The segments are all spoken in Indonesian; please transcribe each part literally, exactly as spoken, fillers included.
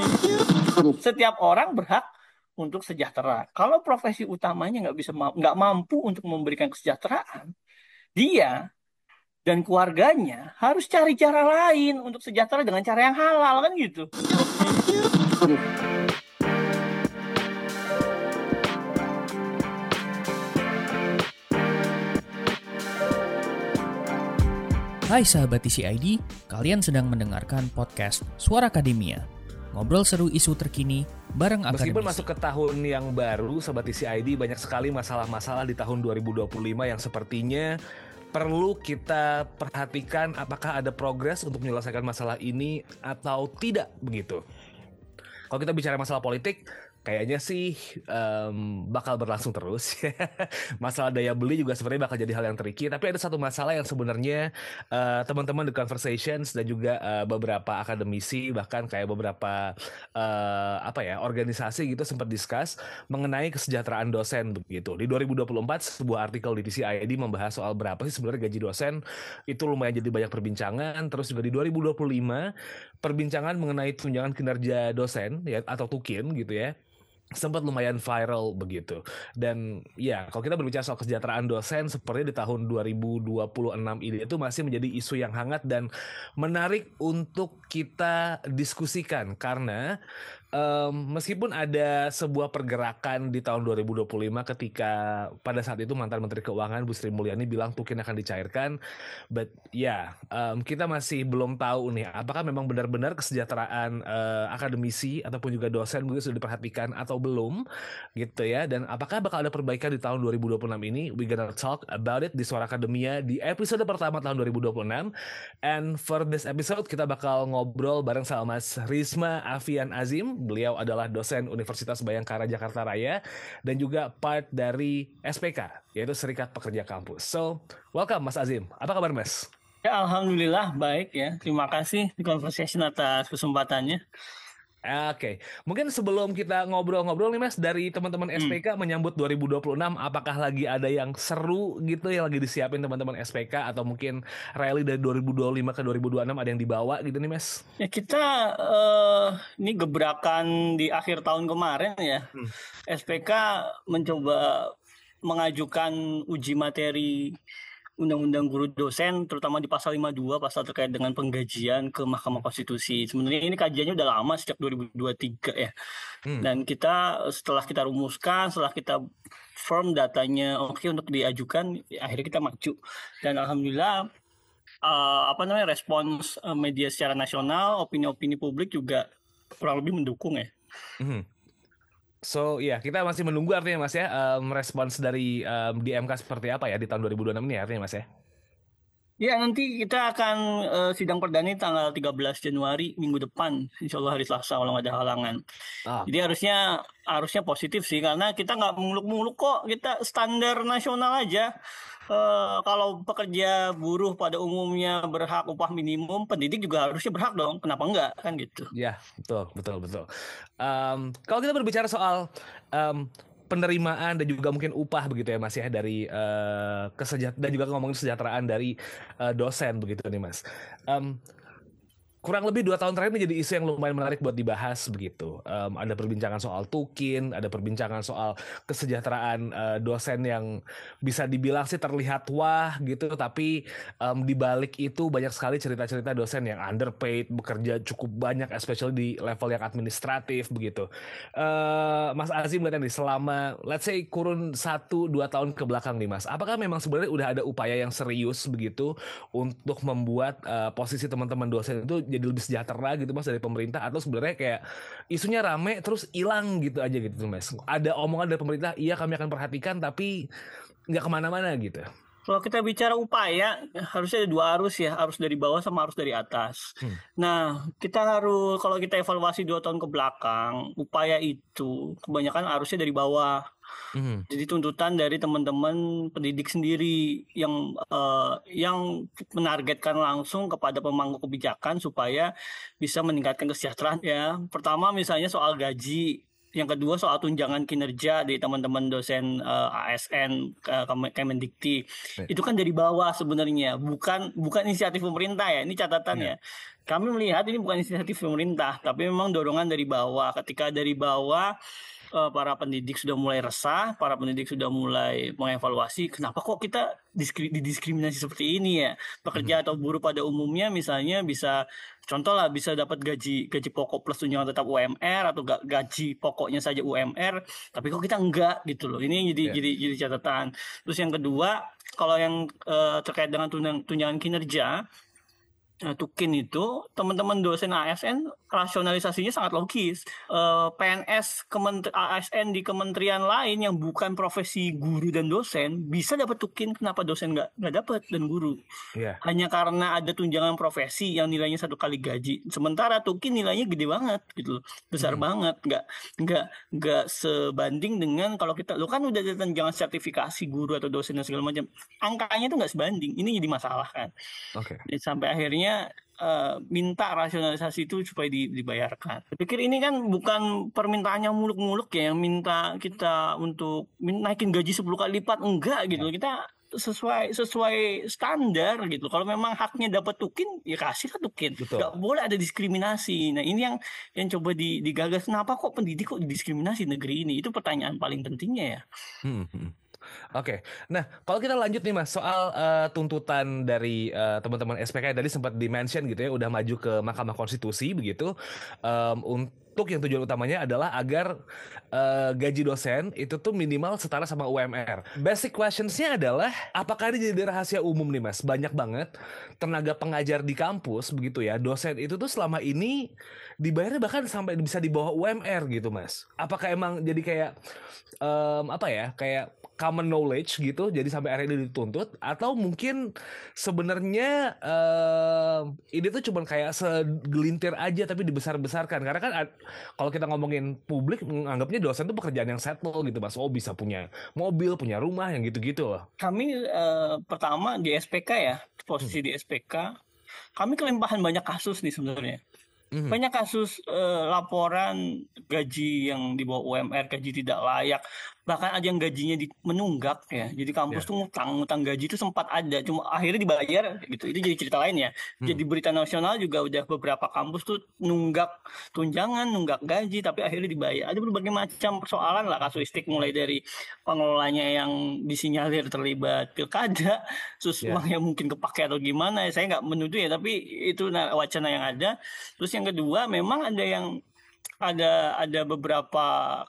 Setiap orang berhak untuk sejahtera. Kalau profesi utamanya nggak bisa nggak mampu untuk memberikan kesejahteraan, dia dan keluarganya harus cari cara lain untuk sejahtera dengan cara yang halal kan gitu. Hai sahabat T C I D, kalian sedang mendengarkan podcast Suara Akademia. Ngobrol seru isu terkini bareng akademisi. Meskipun masuk ke tahun yang baru, sahabat T C I D, banyak sekali masalah-masalah di tahun dua ribu dua puluh lima yang sepertinya perlu kita perhatikan apakah ada progres untuk menyelesaikan masalah ini atau tidak begitu. Kalau kita bicara masalah politik, kayaknya sih um, bakal berlangsung terus. Masalah daya beli juga sebenarnya bakal jadi hal yang tricky. Tapi ada satu masalah yang sebenarnya uh, teman-teman The Conversations dan juga uh, beberapa akademisi, bahkan kayak beberapa uh, apa ya organisasi gitu sempat discuss mengenai kesejahteraan dosen begitu. Di dua ribu dua puluh empat sebuah artikel di T C I D membahas soal berapa sih sebenarnya gaji dosen. Itu lumayan jadi banyak perbincangan. Terus juga di dua ribu dua puluh lima perbincangan mengenai tunjangan kinerja dosen ya atau tukin gitu ya, sempat lumayan viral begitu. Dan ya, kalau kita berbicara soal kesejahteraan dosen, seperti di tahun dua ribu dua puluh enam ini itu masih menjadi isu yang hangat dan menarik untuk kita diskusikan. Karena um, meskipun ada sebuah pergerakan di tahun dua ribu dua puluh lima ketika pada saat itu mantan Menteri Keuangan Bu Sri Mulyani bilang tukin akan dicairkan, but ya yeah, um, kita masih belum tahu nih apakah memang benar-benar kesejahteraan uh, akademisi ataupun juga dosen begitu sudah diperhatikan atau belum gitu ya, dan apakah bakal ada perbaikan di tahun dua ribu dua puluh enam ini. We gonna talk about it di Suara Akademia di episode pertama tahun dua ribu dua puluh enam. And for this episode kita bakal ngobrol bareng sama Mas Risma Afian Azim. Beliau adalah dosen Universitas Bhayangkara Jakarta Raya dan juga part dari S P K, yaitu Serikat Pekerja Kampus. So, welcome Mas Azim. Apa kabar Mas? Ya, alhamdulillah baik ya. Terima kasih di Conversation atas kesempatannya. Oke, okay. Mungkin sebelum kita ngobrol-ngobrol nih Mas, dari teman-teman S P K hmm. menyambut dua ribu dua puluh enam, apakah lagi ada yang seru gitu yang lagi disiapin teman-teman S P K, atau mungkin rally dari dua ribu dua puluh lima ke dua ribu dua puluh enam ada yang dibawa gitu nih Mas? Ya kita uh, ini gebrakan di akhir tahun kemarin ya, hmm. S P K mencoba mengajukan uji materi Undang-Undang Guru Dosen, terutama di pasal lima puluh dua, pasal terkait dengan penggajian ke Mahkamah Konstitusi. Sebenarnya ini kajiannya udah lama, sejak dua ribu dua puluh tiga ya. Hmm. Dan kita setelah kita rumuskan, setelah kita firm datanya oke okay untuk diajukan, akhirnya kita maju. Dan alhamdulillah uh, apa namanya respons uh, media secara nasional, opini-opini publik juga kurang lebih mendukung ya. Hmm. So ya yeah, kita masih menunggu artinya Mas ya, um, respons dari um, di M K seperti apa ya di tahun dua ribu dua puluh enam ini artinya Mas ya? Ya, nanti kita akan uh, sidang perdana tanggal tiga belas Januari minggu depan, insya Allah hari Selasa kalau nggak ada halangan. Ah. Jadi harusnya harusnya positif sih, karena kita nggak muluk-muluk kok, kita standar nasional aja. Uh, kalau pekerja buruh pada umumnya berhak upah minimum, pendidik juga harusnya berhak dong. Kenapa enggak kan gitu? Ya betul betul betul. Um, kalau kita berbicara soal um, penerimaan dan juga mungkin upah begitu ya Mas ya dari uh, kesejahtera dan juga ngomongin kesejahteraan dari uh, dosen begitu nih Mas. Um, Kurang lebih dua tahun terakhir menjadi isu yang lumayan menarik buat dibahas begitu. Um, ada perbincangan soal tukin, ada perbincangan soal kesejahteraan uh, dosen yang bisa dibilang sih terlihat wah gitu, tapi um, di balik itu banyak sekali cerita-cerita dosen yang underpaid, bekerja cukup banyak, especially di level yang administratif begitu. Uh, Mas Azim lihat nih, selama let's say kurun satu dua tahun ke belakang nih Mas, apakah memang sebenarnya udah ada upaya yang serius begitu untuk membuat uh, posisi teman-teman dosen itu jadi lebih sejahtera gitu Mas dari pemerintah, atau sebenarnya kayak isunya rame terus hilang gitu aja gitu Mas? Ada omongan dari pemerintah, iya kami akan perhatikan, tapi nggak kemana-mana gitu. Kalau kita bicara upaya, harusnya ada dua arus ya, arus dari bawah sama arus dari atas. Hmm. Nah, kita harus, kalau kita evaluasi dua tahun ke belakang, upaya itu kebanyakan arusnya dari bawah. Hmm. Jadi tuntutan dari teman-teman pendidik sendiri yang uh, yang menargetkan langsung kepada pemangku kebijakan supaya bisa meningkatkan kesejahteraan ya. Pertama misalnya soal gaji. Yang kedua soal tunjangan kinerja dari teman-teman dosen uh, A S N, uh, Kemendikti. Itu kan dari bawah sebenarnya, bukan bukan inisiatif pemerintah ya. Ini catatan yeah. ya. Kami melihat ini bukan inisiatif pemerintah, tapi memang dorongan dari bawah. Ketika dari bawah uh, para pendidik sudah mulai resah, para pendidik sudah mulai mengevaluasi kenapa kok kita diskri- didiskriminasi seperti ini ya. Pekerja hmm. atau buruh pada umumnya misalnya bisa, contoh lah, bisa dapat gaji gaji pokok plus tunjangan tetap U M R atau gaji pokoknya saja U M R, tapi kok kita enggak gitu loh. Ini jadi yeah. jadi jadi catatan. Terus yang kedua, kalau yang uh, terkait dengan tunjang, tunjangan kinerja, Nah, Tukin itu teman-teman dosen A S N rasionalisasinya sangat logis. Uh, P N S kementeri A S N di kementerian lain yang bukan profesi guru dan dosen bisa dapat Tukin, kenapa dosen nggak nggak dapat dan guru? Yeah. Hanya karena ada tunjangan profesi yang nilainya satu kali gaji. Sementara Tukin nilainya gede banget gitu loh, besar hmm. banget, nggak nggak nggak sebanding dengan kalau kita lo kan udah ada tunjangan sertifikasi guru atau dosen dan segala macam, angkanya itu nggak sebanding. Ini jadi masalah kan. Oke. Okay. Sampai akhirnya Uh, minta rasionalisasi itu supaya di, dibayarkan. Saya pikir ini kan bukan permintaannya muluk-muluk ya, yang minta kita untuk naikin gaji sepuluh kali lipat, enggak gitu. Kita sesuai sesuai standar gitu. Kalau memang haknya dapat Tukin, ya kasih lah Tukin. Enggak boleh ada diskriminasi. Nah, ini yang yang coba digagas. Kenapa kok pendidik kok didiskriminasi negeri ini? Itu pertanyaan paling pentingnya ya. Hmm. Oke, okay. Nah kalau kita lanjut nih Mas soal uh, tuntutan dari uh, teman-teman S P K tadi sempat di-mention gitu ya, udah maju ke Mahkamah Konstitusi begitu, um, untuk yang tujuan utamanya adalah agar uh, gaji dosen itu tuh minimal setara sama U M R. Basic questions-nya adalah apakah ini jadi rahasia umum nih Mas? Banyak banget tenaga pengajar di kampus begitu ya, dosen itu tuh selama ini dibayarnya bahkan sampai bisa di bawah U M R gitu Mas. Apakah emang jadi kayak um, apa ya, kayak common knowledge gitu, jadi sampai akhirnya dituntut, atau mungkin sebenarnya uh, ini tuh cuma kayak segelintir aja tapi dibesar-besarkan, karena kan ad, kalau kita ngomongin publik menganggapnya dosen tuh pekerjaan yang settle gitu Mas, oh bisa punya mobil, punya rumah, yang gitu-gitu loh. Kami uh, pertama di S P K ya, posisi hmm. di S P K, kami kelimpahan banyak kasus nih sebenarnya. Mm-hmm. Banyak kasus uh, laporan gaji yang di bawah U M R, gaji tidak layak, bahkan ada yang gajinya di, menunggak ya. Jadi kampus yeah. tuh ngutang-ngutang gaji itu sempat ada, cuma akhirnya dibayar gitu. Itu jadi cerita lain ya. Mm. Jadi berita nasional juga udah beberapa kampus tuh nunggak tunjangan, nunggak gaji, tapi akhirnya dibayar. Ada berbagai macam persoalan lah kasuistik, mulai dari pengelolanya yang disinyalir terlibat pilkada, terus yeah. uangnya mungkin kepake atau gimana. Saya nggak menuduh ya, tapi itu wacana yang ada. Terus yang kedua, memang ada yang ada ada beberapa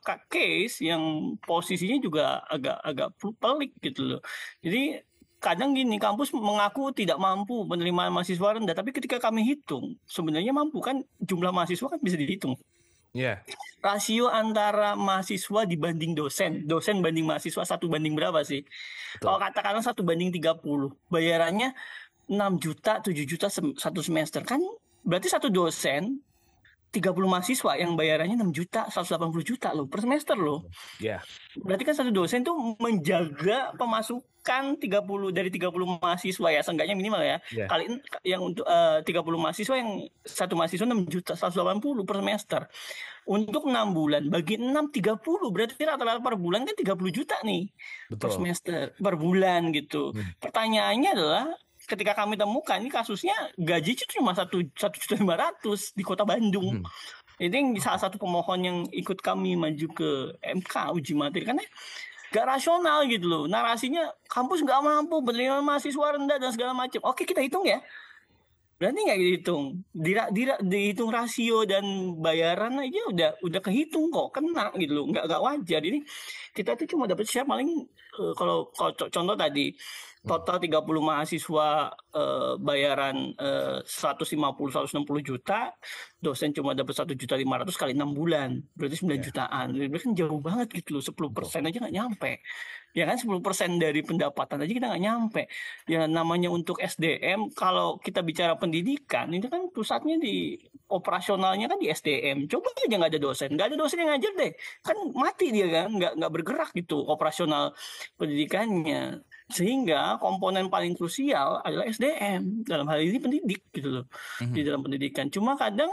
case yang posisinya juga agak agak pelik gitu loh. Jadi kadang gini, kampus mengaku tidak mampu penerimaan mahasiswa rendah, tapi ketika kami hitung sebenarnya mampu kan, jumlah mahasiswa kan bisa dihitung. Yeah. Rasio antara mahasiswa dibanding dosen, dosen banding mahasiswa satu banding berapa sih? Betul. Kalau katakanlah satu banding tiga puluh, bayarannya enam juta, tujuh juta satu semester, kan berarti satu dosen tiga puluh mahasiswa yang bayarannya enam juta, seratus delapan puluh juta loh per semester loh. Iya. Yeah. Berarti kan satu dosen tuh menjaga pemasukan tiga puluh dari tiga puluh mahasiswa ya, seenggaknya minimal ya. Yeah. Kali yang untuk uh, tiga puluh mahasiswa, yang satu mahasiswa enam juta, seratus delapan puluh per semester. Untuk enam bulan bagi enam, tiga puluh, berarti rata-rata per bulan kan tiga puluh juta nih. Betul. Per semester, per bulan gitu. Hmm. Pertanyaannya adalah, ketika kami temukan ini kasusnya gaji itu cuma satu satu juta lima ratus di Kota Bandung. Hmm. Ini salah satu pemohon yang ikut kami maju ke M K uji materi, karena gak rasional gitu loh. Narasinya kampus nggak mampu, penerimaan mahasiswa rendah dan segala macam. Oke, kita hitung ya. Berarti nggak dihitung, Dira, dira, dihitung rasio dan bayaran aja udah udah kehitung kok, kena gitu loh, nggak nggak wajar. Ini kita tuh cuma dapat share paling uh, kalau kalau contoh tadi total tiga puluh mahasiswa uh, bayaran uh, seratus lima puluh seratus enam puluh juta, dosen cuma dapat satu juta lima ratus kali enam bulan, berarti sembilan yeah. jutaan. Berarti kan jauh banget gitu loh, sepuluh persen aja nggak nyampe. Ya kan, sepuluh persen dari pendapatan aja kita nggak nyampe. Ya namanya untuk S D M, kalau kita bicara pendidikan, ini kan pusatnya di operasionalnya kan di S D M. Coba aja nggak ada dosen, nggak ada dosen yang ngajar deh, kan mati dia kan, nggak nggak bergerak gitu operasional pendidikannya. Sehingga komponen paling krusial adalah S D M, dalam hal ini pendidik gitu loh, mm-hmm. di dalam pendidikan. Cuma kadang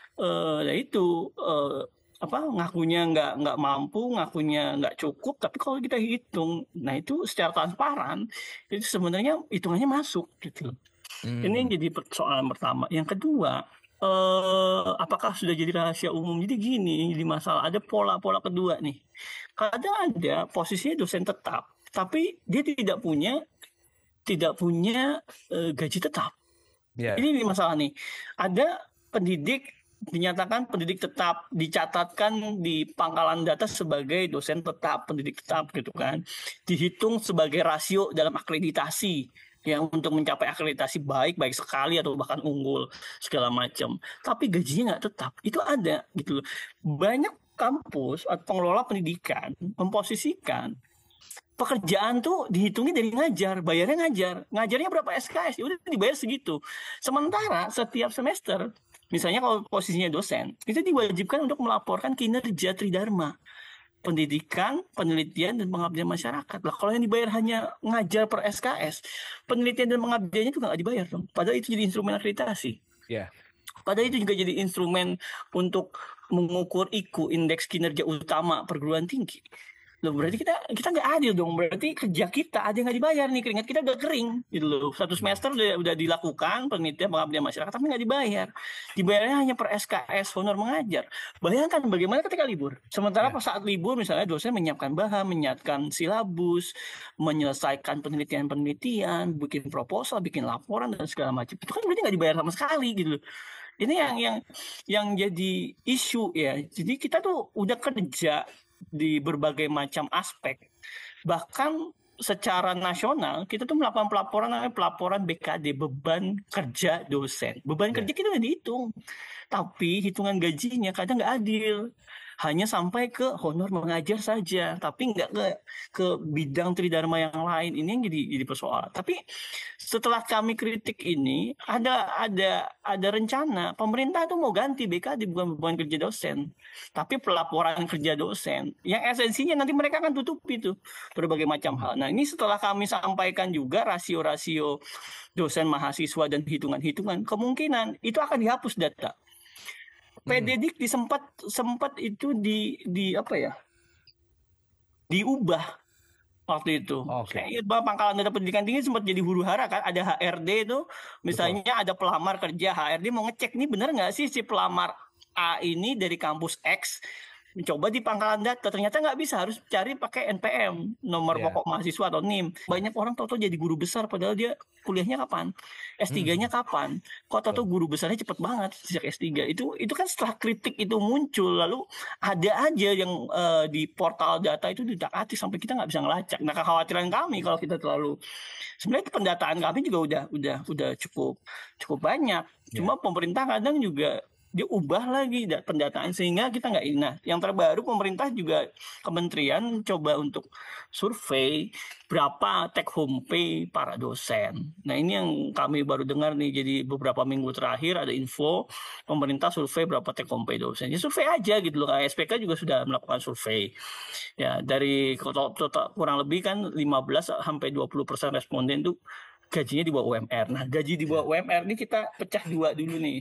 uh, ya itu uh, apa ngakunya nggak nggak mampu, ngakunya nggak cukup, tapi kalau kita hitung, nah itu secara transparan itu sebenarnya hitungannya masuk gitu. Hmm. Ini yang jadi persoalan pertama. Yang kedua, eh, apakah sudah jadi rahasia umum? Jadi gini, jadi masalah. Ada pola-pola kedua nih. Kadang ada posisinya dosen tetap, tapi dia tidak punya tidak punya eh, gaji tetap. Yeah. Ini, ini masalah nih. Ada pendidik dinyatakan pendidik tetap, dicatatkan di pangkalan data sebagai dosen tetap, pendidik tetap gitu kan. Dihitung sebagai rasio dalam akreditasi yang untuk mencapai akreditasi baik, baik sekali atau bahkan unggul segala macam. Tapi gajinya nggak tetap. Itu ada gitu loh. Banyak kampus atau pengelola pendidikan memposisikan pekerjaan tuh dihitungnya dari ngajar, bayarnya ngajar. Ngajarnya berapa S K S? Ya udah dibayar segitu. Sementara setiap semester, misalnya kalau posisinya dosen, itu diwajibkan untuk melaporkan kinerja Tridharma. Pendidikan, penelitian, dan pengabdian masyarakat. Lah kalau yang dibayar hanya ngajar per S K S, penelitian dan pengabdiannya juga nggak dibayar dong. Padahal itu jadi instrumen akreditasi. Yeah. Padahal itu juga jadi instrumen untuk mengukur I Q, indeks kinerja utama perguruan tinggi. Loh berarti kita kita nggak adil dong. Berarti kerja kita ada yang nggak dibayar nih, keringat kita udah kering gitu loh. Satu semester udah udah dilakukan penelitian pengabdian masyarakat tapi nggak dibayar. Dibayarnya hanya per S K S honor mengajar. Bayangkan bagaimana ketika libur. Sementara pas saat libur misalnya dosen menyiapkan bahan, menyiapkan silabus, menyelesaikan penelitian-penelitian, bikin proposal, bikin laporan dan segala macam. Itu kan berarti nggak dibayar sama sekali gitu loh. Ini yang yang yang jadi isu ya. Jadi kita tuh udah kerja di berbagai macam aspek. Bahkan secara nasional kita tuh melakukan pelaporan namanya pelaporan B K D, beban kerja dosen. Beban yeah. kerja kita udah dihitung. Tapi hitungan gajinya kadang nggak adil. Hanya sampai ke honor mengajar saja, tapi nggak ke ke bidang Tridharma yang lain. Ini yang jadi jadi persoalan. Tapi setelah kami kritik ini, ada ada ada rencana pemerintah tuh mau ganti B K D, bukan beban kerja dosen, tapi pelaporan kerja dosen. Yang esensinya nanti mereka akan tutupi tuh berbagai macam hal. Nah ini setelah kami sampaikan juga rasio-rasio dosen mahasiswa dan hitungan-hitungan, kemungkinan itu akan dihapus data. P D D I K sempat sempat itu di di apa ya? Diubah waktu itu. Oke. Okay. Kayak pangkalan data pendidikan tinggi sempat jadi huru hara kan, ada H R D itu misalnya. Betul. Ada pelamar kerja, H R D mau ngecek nih benar nggak sih si pelamar A ini dari kampus X mencoba di pangkalan data, ternyata nggak bisa, harus cari pakai N P M, nomor yeah. pokok mahasiswa atau N I M. Banyak orang tahu-tahu jadi guru besar padahal dia kuliahnya kapan, S tiga-nya hmm. kapan, kok tahu-tahu guru besarnya cepet banget sejak S tiga. Itu itu kan setelah kritik itu muncul, lalu ada aja yang uh, di portal data itu didak-atik sampai kita nggak bisa ngelacak. Nah kekhawatiran kami kalau kita terlalu, sebenarnya pendataan kami juga udah udah udah cukup cukup banyak, cuma yeah. pemerintah kadang juga dia ubah lagi pendataan sehingga kita nggak ini. Nah, yang terbaru pemerintah juga kementerian coba untuk survei berapa take home pay para dosen. Nah ini yang kami baru dengar nih, jadi beberapa minggu terakhir ada info pemerintah survei berapa take home pay dosen. Ya survei aja gitu loh. S P K juga sudah melakukan survei. Ya dari total kurang lebih kan lima belas sampai dua puluh persen responden tuh gajinya di bawah U M R. Nah gaji di bawah U M R ini kita pecah dua dulu nih.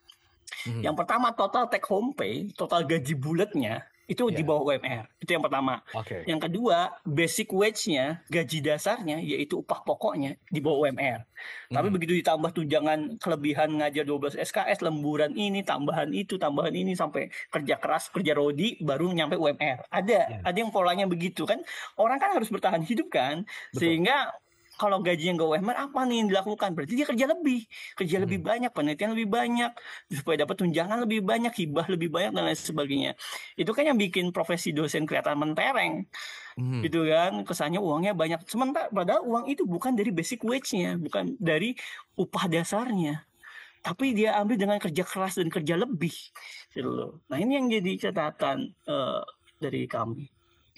Hmm. Yang pertama total take home pay, total gaji bulatnya itu yeah. di bawah U M R. Itu yang pertama. Okay. Yang kedua, basic wage-nya, gaji dasarnya yaitu upah pokoknya di bawah U M R. Hmm. Tapi begitu ditambah tunjangan kelebihan ngajar dua belas S K S, lemburan ini, tambahan itu, tambahan ini sampai kerja keras, kerja rodi baru nyampe U M R. Ada, yeah. ada yang polanya begitu kan. Orang kan harus bertahan hidup kan. Betul. Sehingga kalau gajinya nggak U M R, apa nih yang dilakukan? Berarti dia kerja lebih, kerja hmm. lebih banyak, penelitian lebih banyak, supaya dapat tunjangan lebih banyak, hibah lebih banyak dan lain sebagainya. Itu kan yang bikin profesi dosen kelihatan mentereng, hmm. gitu kan? Kesannya uangnya banyak. Sementara padahal uang itu bukan dari basic wage-nya, bukan dari upah dasarnya, tapi dia ambil dengan kerja keras dan kerja lebih, gitu loh. Nah ini yang jadi catatan uh, dari kami.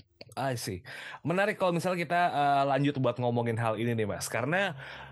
I see. Menarik kalau misalnya kita uh, lanjut buat ngomongin hal ini nih Mas. Karena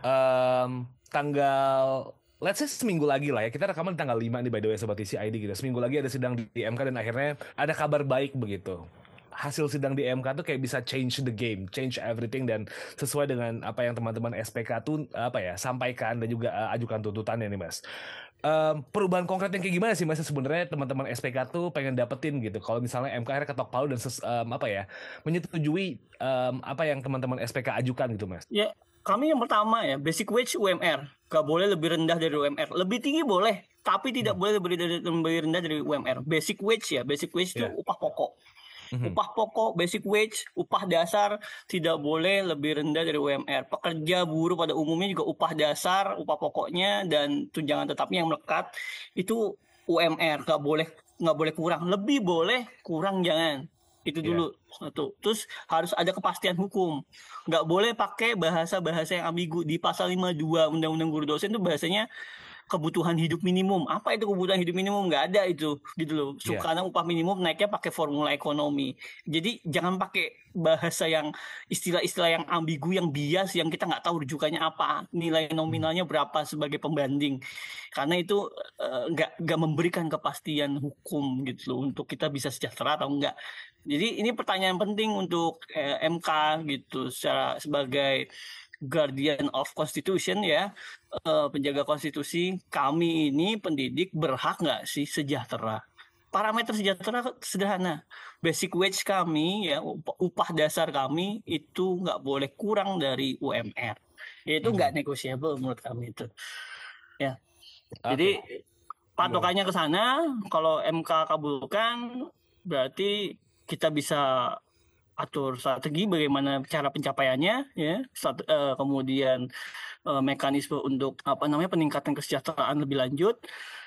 um, tanggal, let's say seminggu lagi lah ya. Kita rekaman tanggal lima nih by the way Sobat T C I D gitu. Seminggu lagi ada sidang di M K dan akhirnya ada kabar baik begitu. Hasil sidang di M K tuh kayak bisa change the game, change everything, dan sesuai dengan apa yang teman-teman S P K tuh apa ya sampaikan dan juga uh, ajukan tuntutannya nih Mas. Um, perubahan konkret yang kayak gimana sih Mas sebenarnya teman-teman S P K tuh pengen dapetin gitu kalau misalnya M K akhirnya ketok palu dan ses, um, apa ya menyetujui um, apa yang teman-teman S P K ajukan gitu Mas? Ya kami yang pertama ya, basic wage U M R. Gak boleh lebih rendah dari U M R. Lebih tinggi boleh, tapi tidak hmm. boleh lebih, dari, lebih rendah dari U M R. Basic wage ya, basic wage itu yeah. upah pokok. Mm-hmm. Upah pokok, basic wage, upah dasar tidak boleh lebih rendah dari U M R. Pekerja buruh pada umumnya juga upah dasar, upah pokoknya dan tunjangan tetapnya yang melekat itu U M R. Gak boleh, nggak boleh kurang. Lebih boleh, kurang jangan. Itu dulu yeah. satu. Terus harus ada kepastian hukum. Nggak boleh pakai bahasa-bahasa yang ambigu. Di pasal lima puluh dua Undang-Undang Guru Dosen itu bahasanya kebutuhan hidup minimum. Apa itu kebutuhan hidup minimum? Nggak ada itu, gitu loh. Yeah. Karena upah minimum naiknya pakai formula ekonomi. Jadi jangan pakai bahasa yang istilah-istilah yang ambigu, yang bias, yang kita nggak tahu rujukannya apa, nilai nominalnya berapa sebagai pembanding. Karena itu uh, nggak nggak memberikan kepastian hukum gitu loh untuk kita bisa sejahtera atau enggak. Jadi ini pertanyaan penting untuk eh, M K gitu secara sebagai guardian of constitution ya, uh, penjaga konstitusi. Kami ini pendidik berhak nggak sih sejahtera? Parameter sejahtera sederhana, basic wage kami ya, upah dasar kami itu nggak boleh kurang dari U M R. Itu nggak hmm. negotiable menurut kami itu. Ya, okay. Jadi patokannya ke sana. Kalau M K kabulkan, berarti kita bisa atur strategi bagaimana cara pencapaiannya ya, Strat, uh, kemudian uh, mekanisme untuk apa namanya peningkatan kesejahteraan lebih lanjut.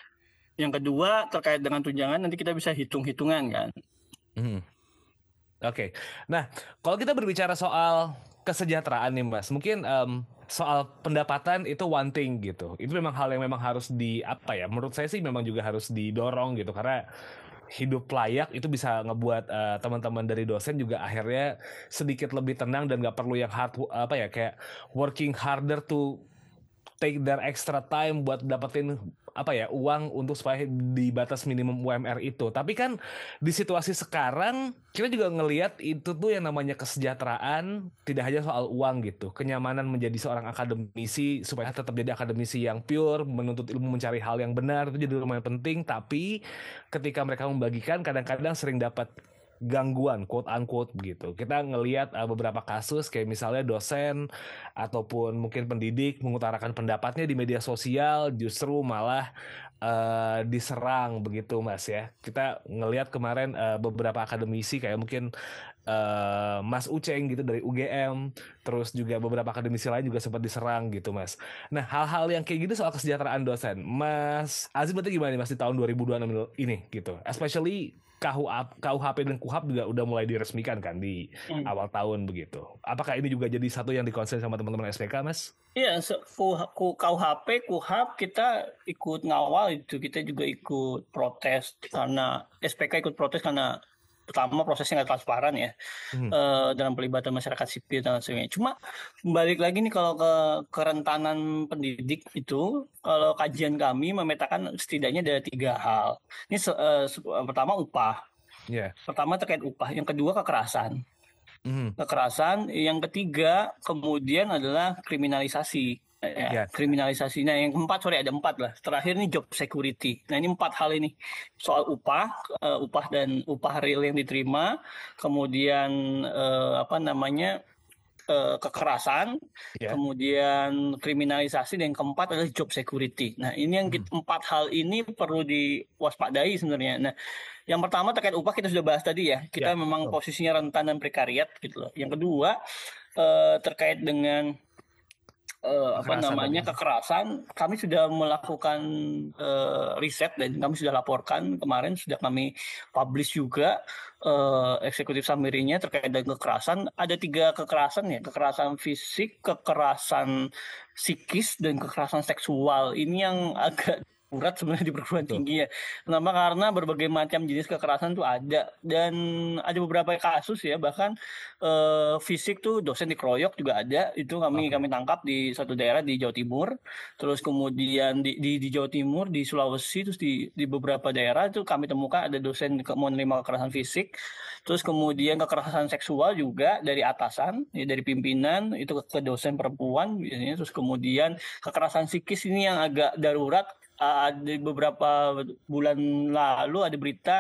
Yang kedua terkait dengan tunjangan nanti kita bisa hitung-hitungan kan. Hmm. Oke, okay. Nah kalau kita berbicara soal kesejahteraan nih Mas, mungkin um, soal pendapatan itu one thing gitu. Itu memang hal yang memang harus di apa ya? Menurut saya sih memang juga harus didorong gitu karena hidup layak itu bisa ngebuat uh, teman-teman dari dosen juga akhirnya sedikit lebih tenang dan nggak perlu yang hard apa ya kayak working harder to take their extra time buat dapetin apa ya uang untuk supaya di batas minimum U M R itu. Tapi kan di situasi sekarang kita juga ngelihat itu tuh yang namanya kesejahteraan tidak hanya soal uang gitu. Kenyamanan menjadi seorang akademisi supaya tetap jadi akademisi yang pure, menuntut ilmu, mencari hal yang benar itu jadi lumayan penting. Tapi ketika mereka membagikan kadang-kadang sering dapat gangguan quote unquote begitu. Kita ngelihat uh, beberapa kasus kayak misalnya dosen ataupun mungkin pendidik mengutarakan pendapatnya di media sosial justru malah uh, diserang begitu Mas ya. Kita ngelihat kemarin uh, beberapa akademisi kayak mungkin uh, Mas Uceng gitu dari U G M, terus juga beberapa akademisi lain juga sempat diserang gitu Mas. Nah hal-hal yang kayak gitu soal kesejahteraan dosen, Mas Azim berarti gimana nih Mas di tahun dua ribu dua puluh enam ini gitu, especially K U H P dan K U H A P juga udah mulai diresmikan kan di hmm. awal tahun begitu. Apakah ini juga jadi satu yang dikonsen sama teman-teman S P K, Mas? Iya, K U H P, K U H A P kita ikut ngawal itu. Kita juga ikut protes karena S P K ikut protes karena pertama prosesnya nggak transparan ya, hmm. uh, dalam pelibatan masyarakat sipil dan sebagainya. Cuma balik lagi nih kalau ke kerentanan pendidik itu, kalau kajian kami memetakan setidaknya ada tiga hal. Ini uh, pertama upah, yeah. pertama terkait upah, yang kedua kekerasan, hmm. kekerasan, yang ketiga kemudian adalah kriminalisasi. Ya, yeah. kriminalisasi. Nah yang keempat, sorry ada empat lah. Terakhir nih job security. Nah ini empat hal ini soal upah, uh, upah dan upah real yang diterima, kemudian uh, apa namanya uh, kekerasan, yeah. kemudian kriminalisasi, dan yang keempat adalah job security. Nah ini yang kita, hmm. empat hal ini perlu diwaspadai sebenarnya. Nah yang pertama terkait upah kita sudah bahas tadi ya. Kita yeah. memang oh. posisinya rentan dan prekariat gitu loh. Yang kedua uh, terkait dengan Uh, apa namanya dan... kekerasan, kami sudah melakukan uh, riset dan kami sudah laporkan kemarin, sudah kami publish juga uh, eksekutif summary-nya terkait dengan kekerasan. Ada tiga kekerasan ya, kekerasan fisik, kekerasan psikis, dan kekerasan seksual. Ini yang agak berat sebenarnya di perguruan Betul. tinggi ya. Kenapa? Karena berbagai macam jenis kekerasan tuh ada, dan ada beberapa kasus ya, bahkan eh, fisik tuh dosen dikeroyok juga ada. Itu kami okay. kami tangkap di satu daerah di Jawa Timur, terus kemudian di di, di Jawa Timur, di Sulawesi, terus di di beberapa daerah itu kami temukan ada dosen mau menerima kekerasan fisik, terus kemudian kekerasan seksual juga dari atasan, ya, dari pimpinan itu ke dosen perempuan biasanya, terus kemudian kekerasan psikis ini yang agak darurat. Uh, di beberapa bulan lalu ada berita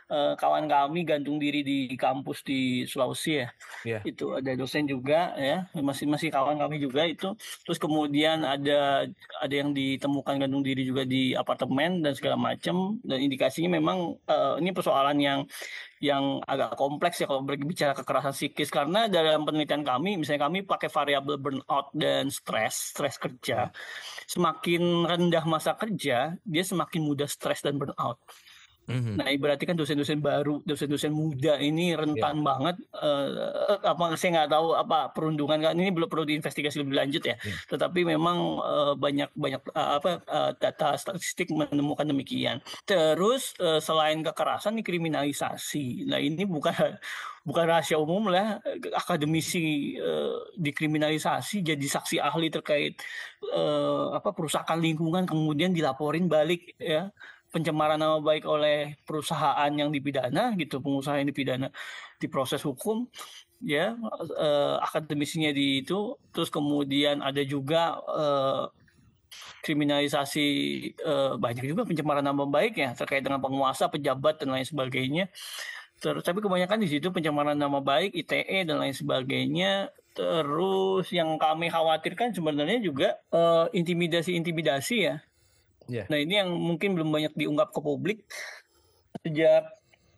uh, kawan kami gantung diri di kampus di Sulawesi ya. Yeah. Itu ada dosen juga ya, masih masih kawan kami juga itu. Terus kemudian ada ada yang ditemukan gantung diri juga di apartemen dan segala macam, dan indikasinya memang uh, ini persoalan yang yang agak kompleks ya kalau berbicara kekerasan psikis, karena dalam penelitian kami misalnya kami pakai variabel burnout dan stres stres kerja. Semakin rendah masa kerja, dia semakin mudah stres dan burnout. Mm-hmm. Nah, berarti kan dosen-dosen baru, dosen-dosen muda ini rentan yeah. banget. Uh, apa saya nggak tahu apa perundungan kan ini belum perlu diinvestigasi lebih lanjut ya. Yeah. Tetapi memang uh, banyak banyak uh, apa uh, data statistik menemukan demikian. Terus uh, selain kekerasan, dikriminalisasi. Nah, ini bukan bukan rahasia umum lah. Akademisi uh, dikriminalisasi jadi saksi ahli terkait uh, apa perusakan lingkungan, kemudian dilaporin balik ya. Pencemaran nama baik oleh perusahaan yang dipidana gitu, pengusaha yang dipidana diproses hukum ya, eh, akademisinya di itu. Terus kemudian ada juga eh, kriminalisasi, eh, banyak juga pencemaran nama baik ya terkait dengan penguasa, pejabat dan lain sebagainya. Terus tapi kebanyakan di situ pencemaran nama baik, I T E dan lain sebagainya. Terus yang kami khawatirkan sebenarnya juga eh, intimidasi-intimidasi ya. Yeah. Nah, ini yang mungkin belum banyak diungkap ke publik sejak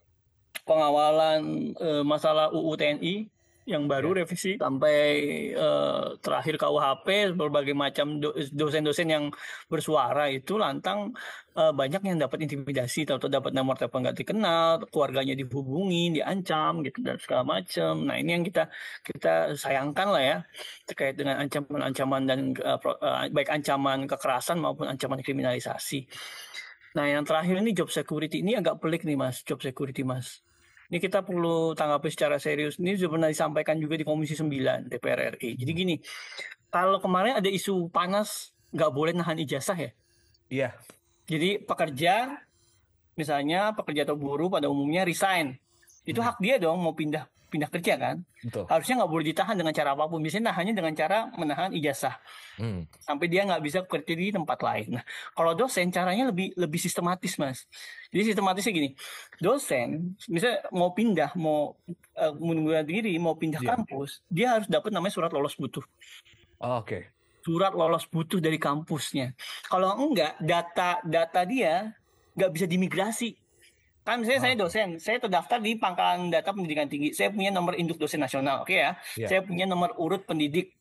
pengawalan e, masalah U U T N I yang baru yeah. revisi sampai e, terakhir K U H P, berbagai macam do, dosen-dosen yang bersuara itu lantang e, banyak yang dapat intimidasi atau dapat nomor telepon nggak dikenal, keluarganya dihubungi, diancam gitu dan segala macam. Nah, ini yang kita kita sayangkan lah ya terkait dengan ancaman-ancaman dan e, pro, e, baik ancaman kekerasan maupun ancaman kriminalisasi. Nah, yang terakhir ini job security ini agak pelik nih Mas, job security Mas. Ini kita perlu tanggapi secara serius. Ini sudah pernah disampaikan juga di Komisi sembilan D P R R I. Jadi gini, kalau kemarin ada isu panas nggak boleh nahan ijazah ya. Iya. Jadi pekerja, misalnya pekerja atau buruh pada umumnya resign. Itu hmm. hak dia dong mau pindah pindah kerja kan. Betul. Harusnya nggak boleh ditahan dengan cara apapun. Biasanya nahannya dengan cara menahan ijazah. Hmm. Sampai dia nggak bisa bekerja di tempat lain. Nah, kalau dosen caranya lebih lebih sistematis Mas. Jadi sistematisnya gini, dosen misalnya mau pindah, mau uh, mengundurkan diri, mau pindah yeah. kampus, dia harus dapat namanya surat lolos butuh. Oh, Oke. Okay. Surat lolos butuh dari kampusnya. Kalau enggak, data data dia nggak bisa dimigrasi. Kan misalnya oh. saya dosen, saya terdaftar di Pangkalan Data Pendidikan Tinggi, saya punya nomor induk dosen nasional, oke okay ya. Yeah. Saya punya nomor urut pendidik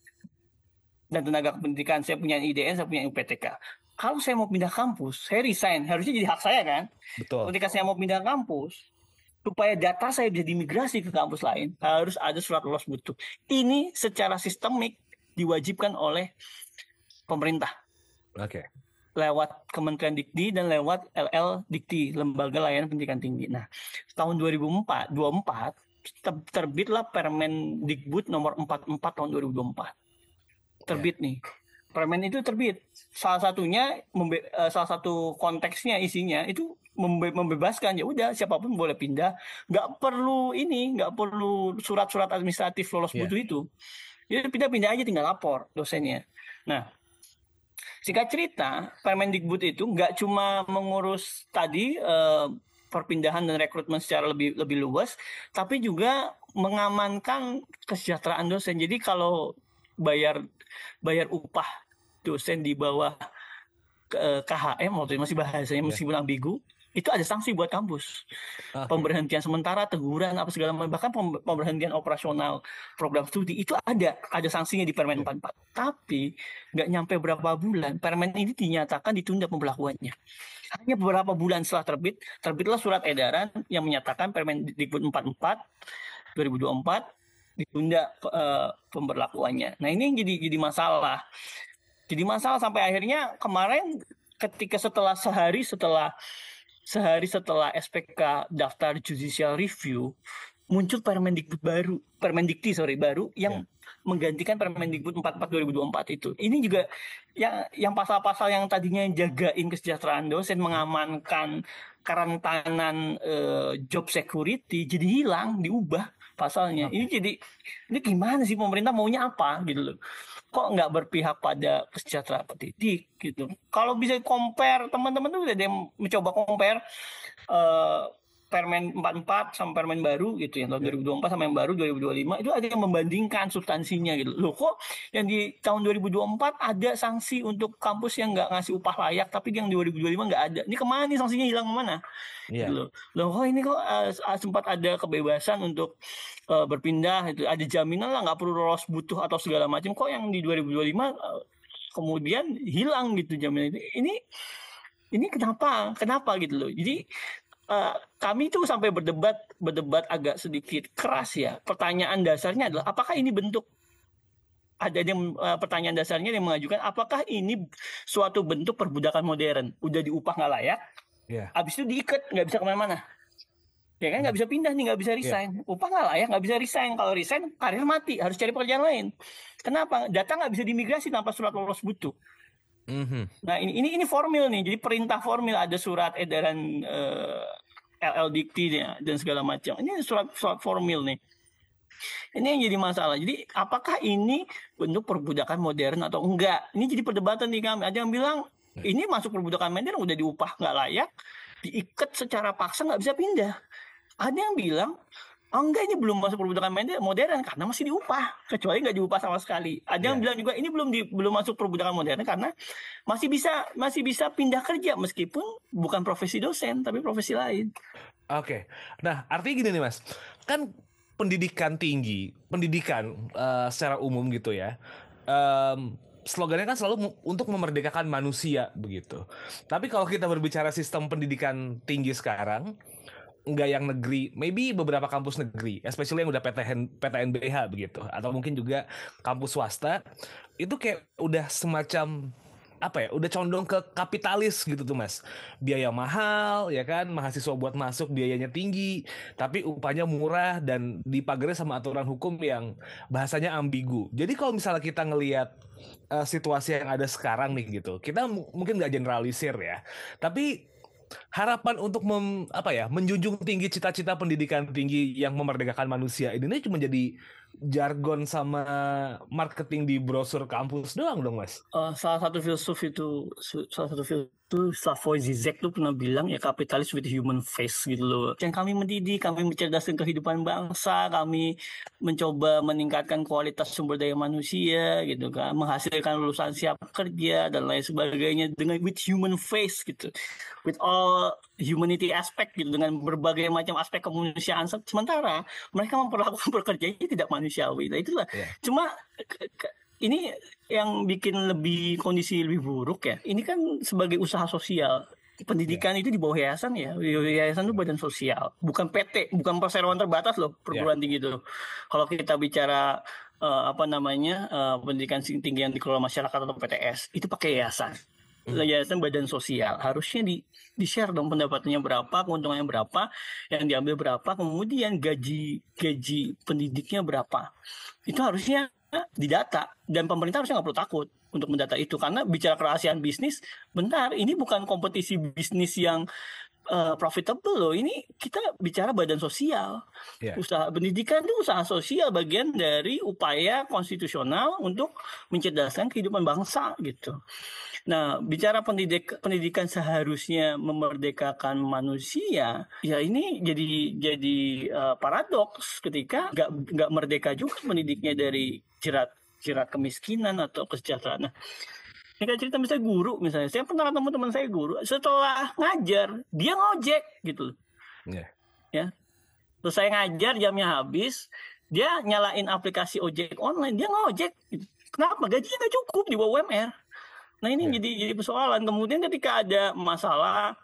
dan tenaga kependidikan, saya punya I D N, saya punya U P T K. Kalau saya mau pindah kampus, saya resign, harusnya jadi hak saya kan. Betul. Ketika saya mau pindah kampus, supaya data saya bisa dimigrasi ke kampus lain, harus ada surat lolos butuh. Ini secara sistemik diwajibkan oleh pemerintah. Oke. Okay. Lewat Kementerian Dikti dan lewat L L Dikti, Lembaga Layanan Pendidikan Tinggi. Nah, tahun dua ribu dua puluh empat terbitlah Permendikbud nomor empat puluh empat tahun dua ribu dua puluh empat. Terbit yeah. nih. Permen itu terbit. Salah satunya membe- uh, salah satu konteksnya isinya itu membe- membebaskan ya udah siapapun boleh pindah, nggak perlu ini, nggak perlu surat-surat administratif lolos yeah. butuh itu. Jadi pindah-pindah aja tinggal lapor dosennya. Nah, singkat cerita, Permendikbud itu nggak cuma mengurus tadi uh, perpindahan dan rekrutmen secara lebih lebih luas, tapi juga mengamankan kesejahteraan dosen. Jadi kalau bayar bayar upah dosen di bawah uh, K H M, waktu itu masih bahasanya meskipun yeah. ambigu, itu ada sanksi buat kampus. Okay. Pemberhentian sementara, teguran, apa segala macam, bahkan pemberhentian operasional program studi itu ada, ada sanksinya di Permen empat puluh empat. Tapi nggak nyampe berapa bulan, Permen ini dinyatakan ditunda pemberlakuannya. Hanya beberapa bulan setelah terbit, terbitlah surat edaran yang menyatakan Permendikbud empat puluh empat dua ribu dua puluh empat ditunda uh, pemberlakuannya. Nah, ini yang jadi jadi masalah. Jadi masalah sampai akhirnya kemarin ketika setelah sehari setelah Sehari setelah S P K daftar judicial review, muncul Permendikbud baru, Permendikti sorry baru yang yeah. menggantikan Permendikbud empat puluh empat dua ribu dua puluh empat itu. Ini juga yang yang pasal-pasal yang tadinya jagain kesejahteraan dosen, mengamankan kerentanan uh, job security jadi hilang, diubah pasalnya. Okay. Ini jadi ini gimana sih pemerintah maunya apa gitu loh. Kok nggak berpihak pada kesejahteraan pendidik gitu. Kalau bisa compare, teman-teman tuh udah ada yang mencoba compare uh, Permen empat puluh empat sama permen baru gitu ya, tahun dua ribu dua puluh empat sama yang baru dua ribu dua puluh lima itu ada yang membandingkan substansinya gitu. Loh kok yang di tahun dua ribu dua puluh empat ada sanksi untuk kampus yang nggak ngasih upah layak, tapi yang dua ribu dua puluh lima nggak ada. Ini kemana nih sanksinya, hilang kemana? Iya. Loh, loh kok ini kok uh, sempat ada kebebasan untuk uh, berpindah, itu ada jaminan lah nggak perlu lolos butuh atau segala macam. Kok yang di dua ribu dua puluh lima uh, kemudian hilang gitu jaminan itu? Ini ini kenapa? Kenapa gitu loh? Jadi Uh, kami tuh sampai berdebat berdebat agak sedikit keras ya. Pertanyaan dasarnya adalah apakah ini bentuk, ada yang uh, pertanyaan dasarnya yang mengajukan apakah ini suatu bentuk perbudakan modern, udah diupah nggak layak, yeah. Abis itu diikat nggak bisa kemana-mana, ya kan, nggak bisa pindah nih, nggak bisa resign, yeah. Upah nggak layak nggak bisa resign, kalau resign karir mati, harus cari pekerjaan lain. Kenapa? Data nggak bisa diimigrasi tanpa surat lolos butuh. Mm-hmm. Nah ini ini ini formil nih, jadi perintah formil, ada surat edaran uh, L L Dikti dan segala macam. Ini surat surat formil nih. Ini yang jadi masalah. Jadi apakah ini bentuk perbudakan modern atau enggak? Ini jadi perdebatan nih kami. Ada yang bilang ini masuk perbudakan modern, udah diupah nggak layak, diikat secara paksa nggak bisa pindah. Ada yang bilang oh enggak, ini belum masuk perbudakan modern karena masih diupah, kecuali nggak diupah sama sekali. Ada yang yeah. bilang juga ini belum di, belum masuk perbudakan modern karena masih bisa masih bisa pindah kerja meskipun bukan profesi dosen tapi profesi lain. Oke, okay. Nah artinya gini nih Mas, kan pendidikan tinggi, pendidikan uh, secara umum gitu ya, um, slogannya kan selalu untuk memerdekakan manusia begitu. Tapi kalau kita berbicara sistem pendidikan tinggi sekarang, nggak yang negeri, maybe beberapa kampus negeri, especially yang udah P T N, P T N B H begitu, atau mungkin juga kampus swasta, itu kayak udah semacam apa ya, udah condong ke kapitalis gitu tuh Mas. Biaya mahal, ya kan, mahasiswa buat masuk biayanya tinggi, tapi upahnya murah dan dipagari sama aturan hukum yang bahasanya ambigu. Jadi kalau misalnya kita ngelihat uh, situasi yang ada sekarang nih gitu, kita m- mungkin nggak generalisir ya, tapi harapan untuk mem, apa ya, menjunjung tinggi cita-cita pendidikan tinggi yang memerdekakan manusia ini cuma jadi jargon sama marketing di brosur kampus doang dong Mas. Uh, salah satu filsuf itu, salah satu filsuf itu Slavoj Zizek tuh pernah bilang ya, kapitalis with human face gitu loh. Dan kami mendidik, kami mencerdaskan kehidupan bangsa, kami mencoba meningkatkan kualitas sumber daya manusia gitu kan, menghasilkan lulusan siap kerja dan lain sebagainya dengan with human face gitu, with all humanity aspect gitu, dengan berbagai macam aspek kemanusiaan. Sementara mereka memperlakukan pekerjaannya tidak manusiawi. Nah itulah. Yeah. Cuma ke- ke- ini yang bikin lebih kondisi lebih buruk ya. Ini kan sebagai usaha sosial. Pendidikan yeah. itu di bawah yayasan ya. Yayasan itu badan sosial, bukan P T, bukan perseroan terbatas loh perguruan yeah. tinggi itu. Kalau kita bicara uh, apa namanya uh, pendidikan tinggi yang dikelola masyarakat atau P T S, itu pakai yayasan. Yayasan badan sosial, harusnya di di share dong pendapatannya berapa, keuntungannya berapa, yang diambil berapa, kemudian gaji gaji pendidiknya berapa. Itu harusnya didata, dan pemerintah harusnya nggak perlu takut untuk mendata itu, karena bicara kerahasiaan bisnis, bentar, ini bukan kompetisi bisnis yang uh, profitable loh, ini kita bicara badan sosial. Yeah. Usaha pendidikan itu usaha sosial, bagian dari upaya konstitusional untuk mencerdaskan kehidupan bangsa gitu. Nah, bicara pendidik, pendidikan seharusnya memerdekakan manusia, ya ini jadi jadi uh, paradoks ketika nggak nggak merdeka juga pendidiknya dari jerat jerat kemiskinan atau kesejahteraan. Nah, ini kan cerita misalnya guru, misalnya saya pernah ketemu teman saya guru, setelah ngajar dia ngojek gitu, yeah. ya. Terus saya ngajar, jamnya habis, dia nyalain aplikasi ojek online, dia ngojek. Kenapa? Gajinya nggak cukup di bawah U M R. Nah ini yeah. jadi jadi persoalan. Kemudian ketika ada masalah,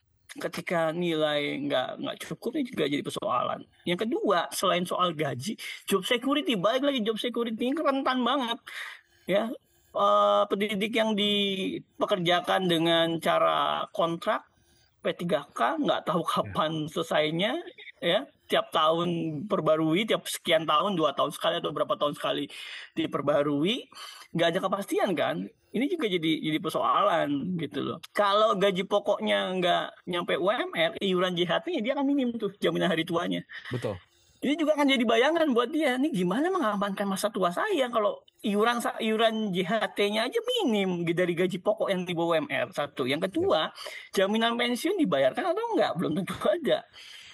ketika nilai nggak nggak cukup, ini juga jadi persoalan. Yang kedua, selain soal gaji, job security, balik lagi job security ini rentan banget, ya. Uh, pendidik yang dipekerjakan dengan cara kontrak P tiga K, nggak tahu kapan yeah. selesainya, ya. Tiap tahun perbarui, tiap sekian tahun, dua tahun sekali atau berapa tahun sekali diperbarui, nggak ada kepastian kan. Ini juga jadi jadi persoalan gitu loh. Kalau gaji pokoknya nggak nyampe U M R, iuran J H T-nya dia akan minim tuh, jaminan hari tuanya. Betul. Ini juga akan jadi bayangan buat dia. Ini gimana mengamankan masa tua saya kalau iuran iuran J H T-nya aja minim dari gaji pokok yang di bawah U M R. Satu. Yang kedua, jaminan pensiun dibayarkan atau enggak? Belum tentu ada.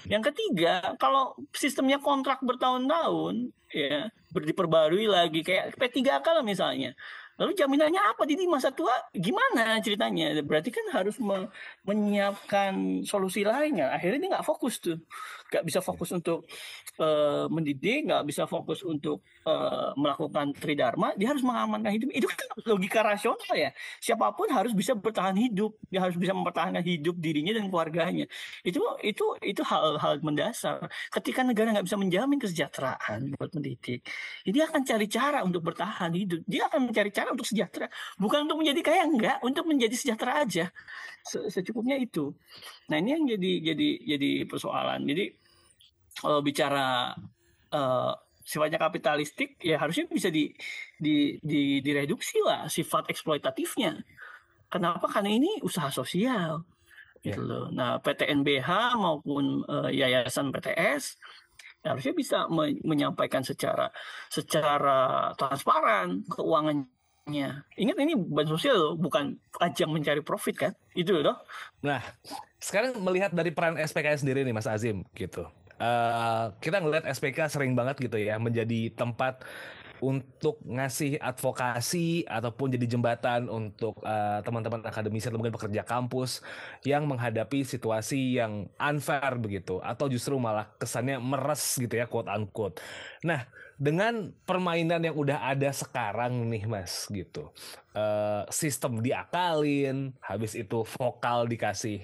Yang ketiga, kalau sistemnya kontrak bertahun-tahun, ya diperbarui lagi kayak P tiga K lah misalnya. Lalu jaminannya apa di masa tua? Gimana ceritanya? Berarti kan harus me- menyiapkan solusi lainnya. Akhirnya dia nggak fokus tuh, nggak bisa fokus untuk uh, mendidik, nggak bisa fokus untuk uh, melakukan tridharma. Dia harus mengamankan hidup. Itu kan logika rasional ya. Siapapun harus bisa bertahan hidup. Dia harus bisa mempertahankan hidup dirinya dan keluarganya. Itu itu itu hal-hal mendasar. Ketika negara nggak bisa menjamin kesejahteraan buat mendidik, dia akan cari cara untuk bertahan hidup. Dia akan mencari cara untuk sejahtera, bukan untuk menjadi kaya, enggak, untuk menjadi sejahtera aja. Secukupnya itu. Nah, ini yang jadi jadi jadi persoalan. Jadi kalau bicara uh, sifatnya kapitalistik, ya harusnya bisa di, di, di direduksi lah sifat eksploitatifnya. Kenapa? Karena ini usaha sosial. Gitu loh. Nah, P T N B H maupun uh, yayasan P T S harusnya bisa me- menyampaikan secara secara transparan keuangannya. Ingat ini bantuan sosial loh, bukan ajang mencari profit kan? Itu loh. Nah, sekarang melihat dari peran S P K sendiri nih Mas Azim gitu. Uh, kita ngelihat S P K sering banget gitu ya menjadi tempat untuk ngasih advokasi ataupun jadi jembatan untuk uh, teman-teman akademisi atau mungkin pekerja kampus yang menghadapi situasi yang unfair begitu atau justru malah kesannya meres gitu ya quote unquote. Nah, dengan permainan yang udah ada sekarang nih Mas gitu, uh, sistem diakalin, habis itu vokal dikasih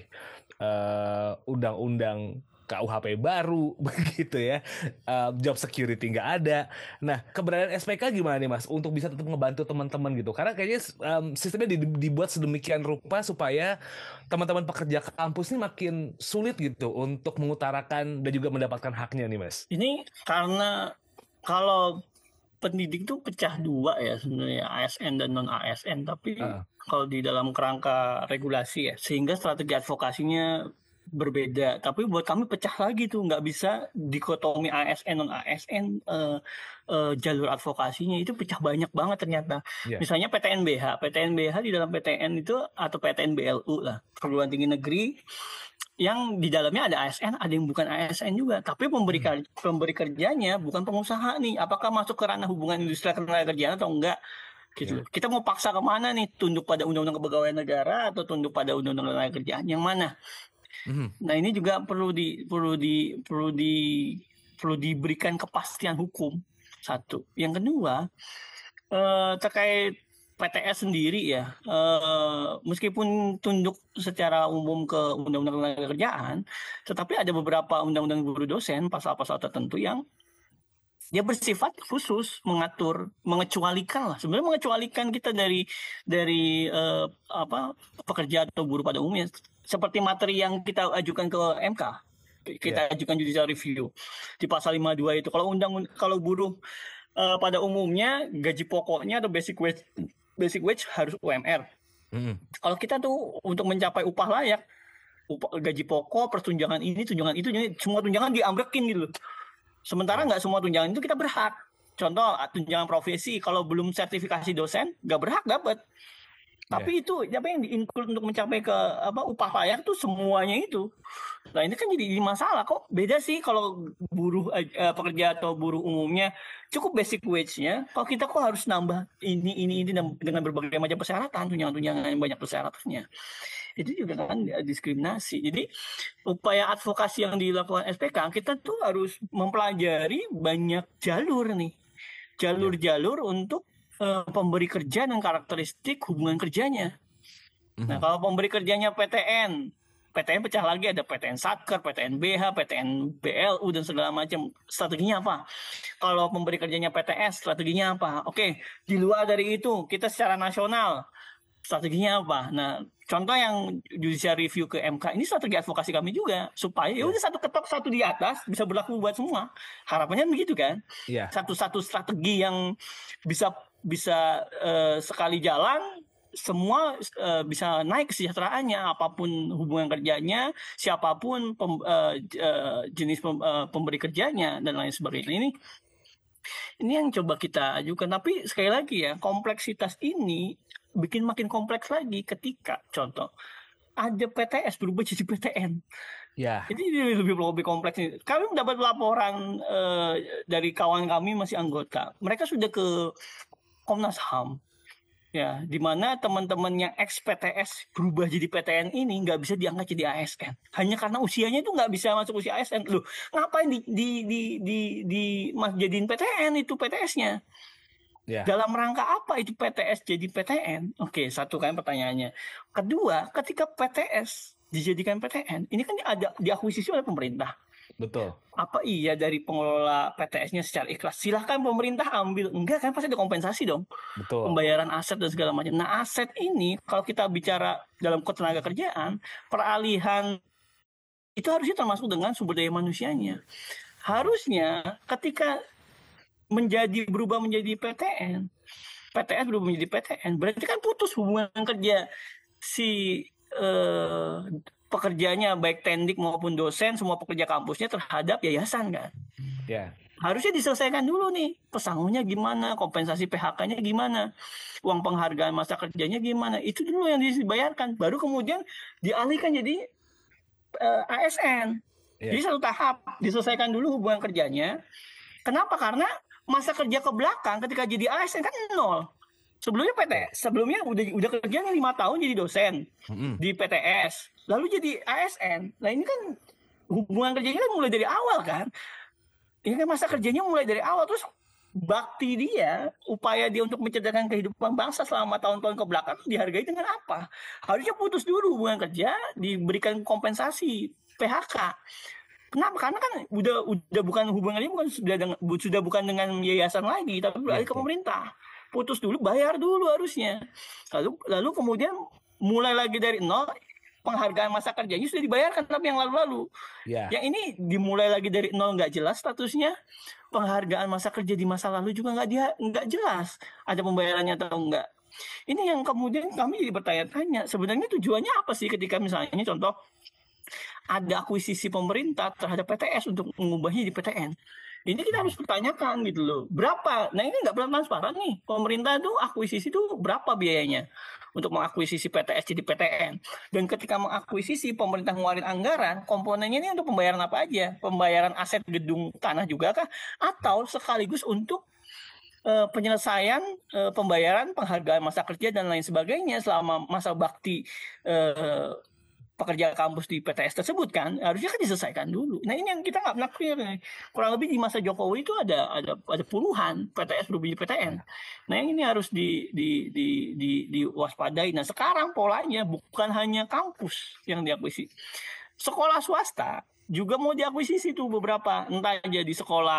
uh, undang-undang K U H P baru begitu ya, uh, job security nggak ada. Nah, keberadaan S P K gimana nih Mas untuk bisa tetap ngebantu teman-teman gitu? Karena kayaknya um, sistemnya dibuat sedemikian rupa supaya teman-teman pekerja kampus ini makin sulit gitu untuk mengutarakan dan juga mendapatkan haknya nih Mas. Ini karena kalau pendidik itu pecah dua ya sebenarnya, A S N dan non A S N, tapi uh. kalau di dalam kerangka regulasi ya, sehingga strategi advokasinya berbeda. Tapi buat kami pecah lagi tuh, nggak bisa dikotomi A S N non A S N, uh, uh, jalur advokasinya itu pecah banyak banget ternyata. Yeah. Misalnya P T N B H, P T N B H di dalam P T N itu atau P T N B L U lah, perguruan tinggi negeri, yang di dalamnya ada A S N, ada yang bukan A S N juga. Tapi pemberi hmm. pemberi kerjanya bukan pengusaha nih. Apakah masuk ke ranah hubungan industri ketenaga kerjaan atau enggak? Gitu. Yeah. Kita mau paksa kemana nih? Tunduk pada Undang-Undang Kepegawaian Negara atau tunduk pada Undang-Undang Ketenaga Kerjaan? Yang mana? Mm-hmm. Nah, ini juga perlu di perlu di perlu di perlu diberikan kepastian hukum. Satu. Yang kedua, eh, terkait P T S sendiri ya, eh, meskipun tunduk secara umum ke Undang-Undang Ketenaga Kerjaan, tetapi ada beberapa undang-undang guru dosen pasal-pasal tertentu yang dia bersifat khusus mengatur, mengecualikan lah. Sebenarnya mengecualikan kita dari dari eh, apa pekerja atau buruh pada umumnya. Seperti materi yang kita ajukan ke M K, kita yeah. ajukan judicial review di pasal lima puluh dua itu. Kalau undang kalau buruh uh, pada umumnya gaji pokoknya atau basic wage basic wage harus U M R. Mm. Kalau kita tuh untuk mencapai upah layak, upah, gaji pokok, pertunjangan ini, tunjangan itu, semua tunjangan diambrekin gitu. Sementara nggak yeah. semua tunjangan itu kita berhak. Contoh tunjangan profesi, kalau belum sertifikasi dosen nggak berhak dapat. Tapi yeah. itu apa yang di-include untuk mencapai ke apa upah layak tuh semuanya itu. Nah, ini kan jadi masalah kok. Beda sih kalau buruh eh, pekerja atau buruh umumnya cukup basic wage-nya. Kalau kita kok harus nambah ini ini ini dengan berbagai macam persyaratan, tunjangan-tunjangan yang banyak persyaratannya. Itu juga kan diskriminasi. Jadi upaya advokasi yang dilakukan S P K, kita tuh harus mempelajari banyak jalur nih. Jalur-jalur yeah. untuk pemberi kerja dan karakteristik hubungan kerjanya. Mm-hmm. Nah, kalau pemberi kerjanya P T N, P T N pecah lagi, ada P T N Satker, P T N B H, P T N B L U dan segala macam. Strateginya apa? Kalau pemberi kerjanya P T S, strateginya apa? Oke, di luar dari itu, kita secara nasional, strateginya apa? Nah, contoh yang judicial review ke M K, ini strategi advokasi kami juga, supaya ya udah satu ketok satu di atas bisa berlaku buat semua. Harapannya begitu kan? Yeah. Satu-satu strategi yang bisa bisa uh, sekali jalan semua uh, bisa naik kesejahteraannya, apapun hubungan kerjanya, siapapun pem, uh, uh, jenis pem, uh, pemberi kerjanya dan lain sebagainya. Ini ini yang coba kita ajukan. Tapi sekali lagi ya, kompleksitas ini bikin makin kompleks lagi ketika contoh ada P T S berubah jadi P T N. Ya. Ini lebih lebih kompleks nih. Kami mendapat laporan uh, dari kawan kami masih anggota. Mereka sudah ke Komnas H A M. Ya, di mana teman-teman yang ex P T S berubah jadi P T N ini nggak bisa diangkat jadi A S N hanya karena usianya itu nggak bisa masuk usia A S N. Loh, ngapain di di di di, di mas jadiin P T N itu P T S-nya? Yeah. Dalam rangka apa itu P T S jadi P T N? Oke, satu kan pertanyaannya. Kedua, ketika P T S dijadikan P T N, ini kan ada diakuisisi oleh pemerintah. Betul. Apa iya dari pengelola P T S-nya secara ikhlas? Silahkan pemerintah ambil. Enggak kan, pasti ada kompensasi dong. Betul. Pembayaran aset dan segala macam. Nah, aset ini kalau kita bicara dalam ketenaga kerjaan, peralihan itu harusnya termasuk dengan sumber daya manusianya. Harusnya ketika menjadi berubah menjadi P T N, P T S berubah menjadi P T N, berarti kan putus hubungan kerja si eh, pekerjanya baik tendik maupun dosen, semua pekerja kampusnya terhadap yayasan kan. Ya. Yeah. Harusnya diselesaikan dulu nih, pesangonnya gimana, kompensasi P H K-nya gimana, uang penghargaan masa kerjanya gimana, itu dulu yang dibayarkan. Baru kemudian dialihkan jadi uh, A S N. Yeah. Jadi satu tahap diselesaikan dulu hubungan kerjanya. Kenapa? Karena masa kerja ke belakang ketika jadi A S N kan nol. Sebelumnya P T S, sebelumnya udah udah kerjanya lima tahun jadi dosen mm-hmm. di P T S, lalu jadi A S N. Nah ini kan hubungan kerjanya kan mulai dari awal kan. Ini kan masa kerjanya mulai dari awal, terus bakti dia, upaya dia untuk mencerdaskan kehidupan bangsa selama tahun-tahun ke belakang dihargai dengan apa? Harusnya putus dulu hubungan kerja, diberikan kompensasi P H K. Kenapa? Karena kan udah udah bukan hubungannya bukan sudah dengan, sudah bukan dengan yayasan lagi, tapi beralih ke pemerintah. Putus dulu, bayar dulu harusnya. Lalu lalu kemudian mulai lagi dari nol, penghargaan masa kerjanya sudah dibayarkan tapi yang lalu-lalu. Yeah. Yang ini dimulai lagi dari nol nggak jelas statusnya. Penghargaan masa kerja di masa lalu juga nggak dia nggak jelas ada pembayarannya atau enggak. Ini yang kemudian kami jadi bertanya-tanya, sebenarnya tujuannya apa sih ketika misalnya ini contoh ada akuisisi pemerintah terhadap P T S untuk mengubahnya di P T N. Ini kita harus pertanyakan gitu loh. Berapa? Nah ini nggak pernah transparan nih. Pemerintah tuh akuisisi tuh berapa biayanya untuk mengakuisisi P T S jadi P T N. Dan ketika mengakuisisi pemerintah ngeluarin anggaran, komponennya ini untuk pembayaran apa aja? Pembayaran aset gedung tanah juga kah? Atau sekaligus untuk uh, penyelesaian uh, pembayaran penghargaan masa kerja dan lain sebagainya selama masa bakti uh, pekerja kampus di P T S tersebut kan harusnya kan diselesaikan dulu. Nah ini yang kita nggak pernah clear nih. Kurang lebih di masa Jokowi itu ada ada ada puluhan P T S berubah jadi P T N. Nah yang ini harus di di di di diwaspadai. Nah sekarang polanya bukan hanya kampus yang diakuisisi, sekolah swasta juga mau diakuisisi tuh beberapa, entah jadi sekolah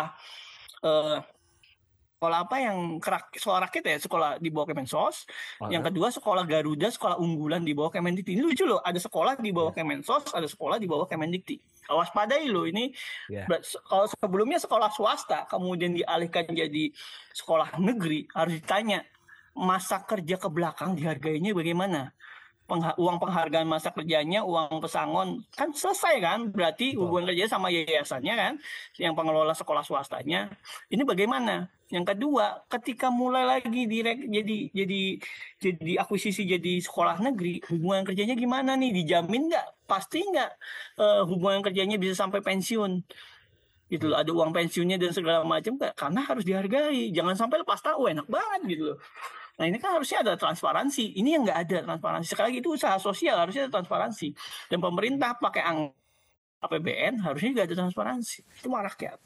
eh, sekolah apa yang kerak, sekolah rakyat ya, sekolah di bawah Kemensos. Oh, yang kedua sekolah Garuda, sekolah unggulan di bawah Kemendikti. Ini lucu loh, ada sekolah di bawah yeah. Kemensos, ada sekolah di bawah Kemendikti. Awas padai loh ini. Yeah. Kalau sebelumnya sekolah swasta kemudian dialihkan jadi sekolah negeri, harus ditanya masa kerja ke belakang dihargainya bagaimana? Pengha- uang penghargaan masa kerjanya, uang pesangon kan selesai kan, berarti hubungan kerja sama yayasannya kan, yang pengelola sekolah swastanya. Ini bagaimana? Yang kedua, ketika mulai lagi direk, jadi jadi jadi akuisisi jadi sekolah negeri, hubungan kerjanya gimana nih? Dijamin nggak? Pasti nggak uh, hubungan kerjanya bisa sampai pensiun? Gitu loh, ada uang pensiunnya dan segala macam, karena harus dihargai. Jangan sampai lepas tahu, enak banget gitu loh. Nah ini kan harusnya ada transparansi. Ini yang nggak ada transparansi. Sekali lagi itu usaha sosial, harusnya ada transparansi. Dan pemerintah pakai anggaran A P B N harusnya juga ada transparansi. Itu mah rakyat.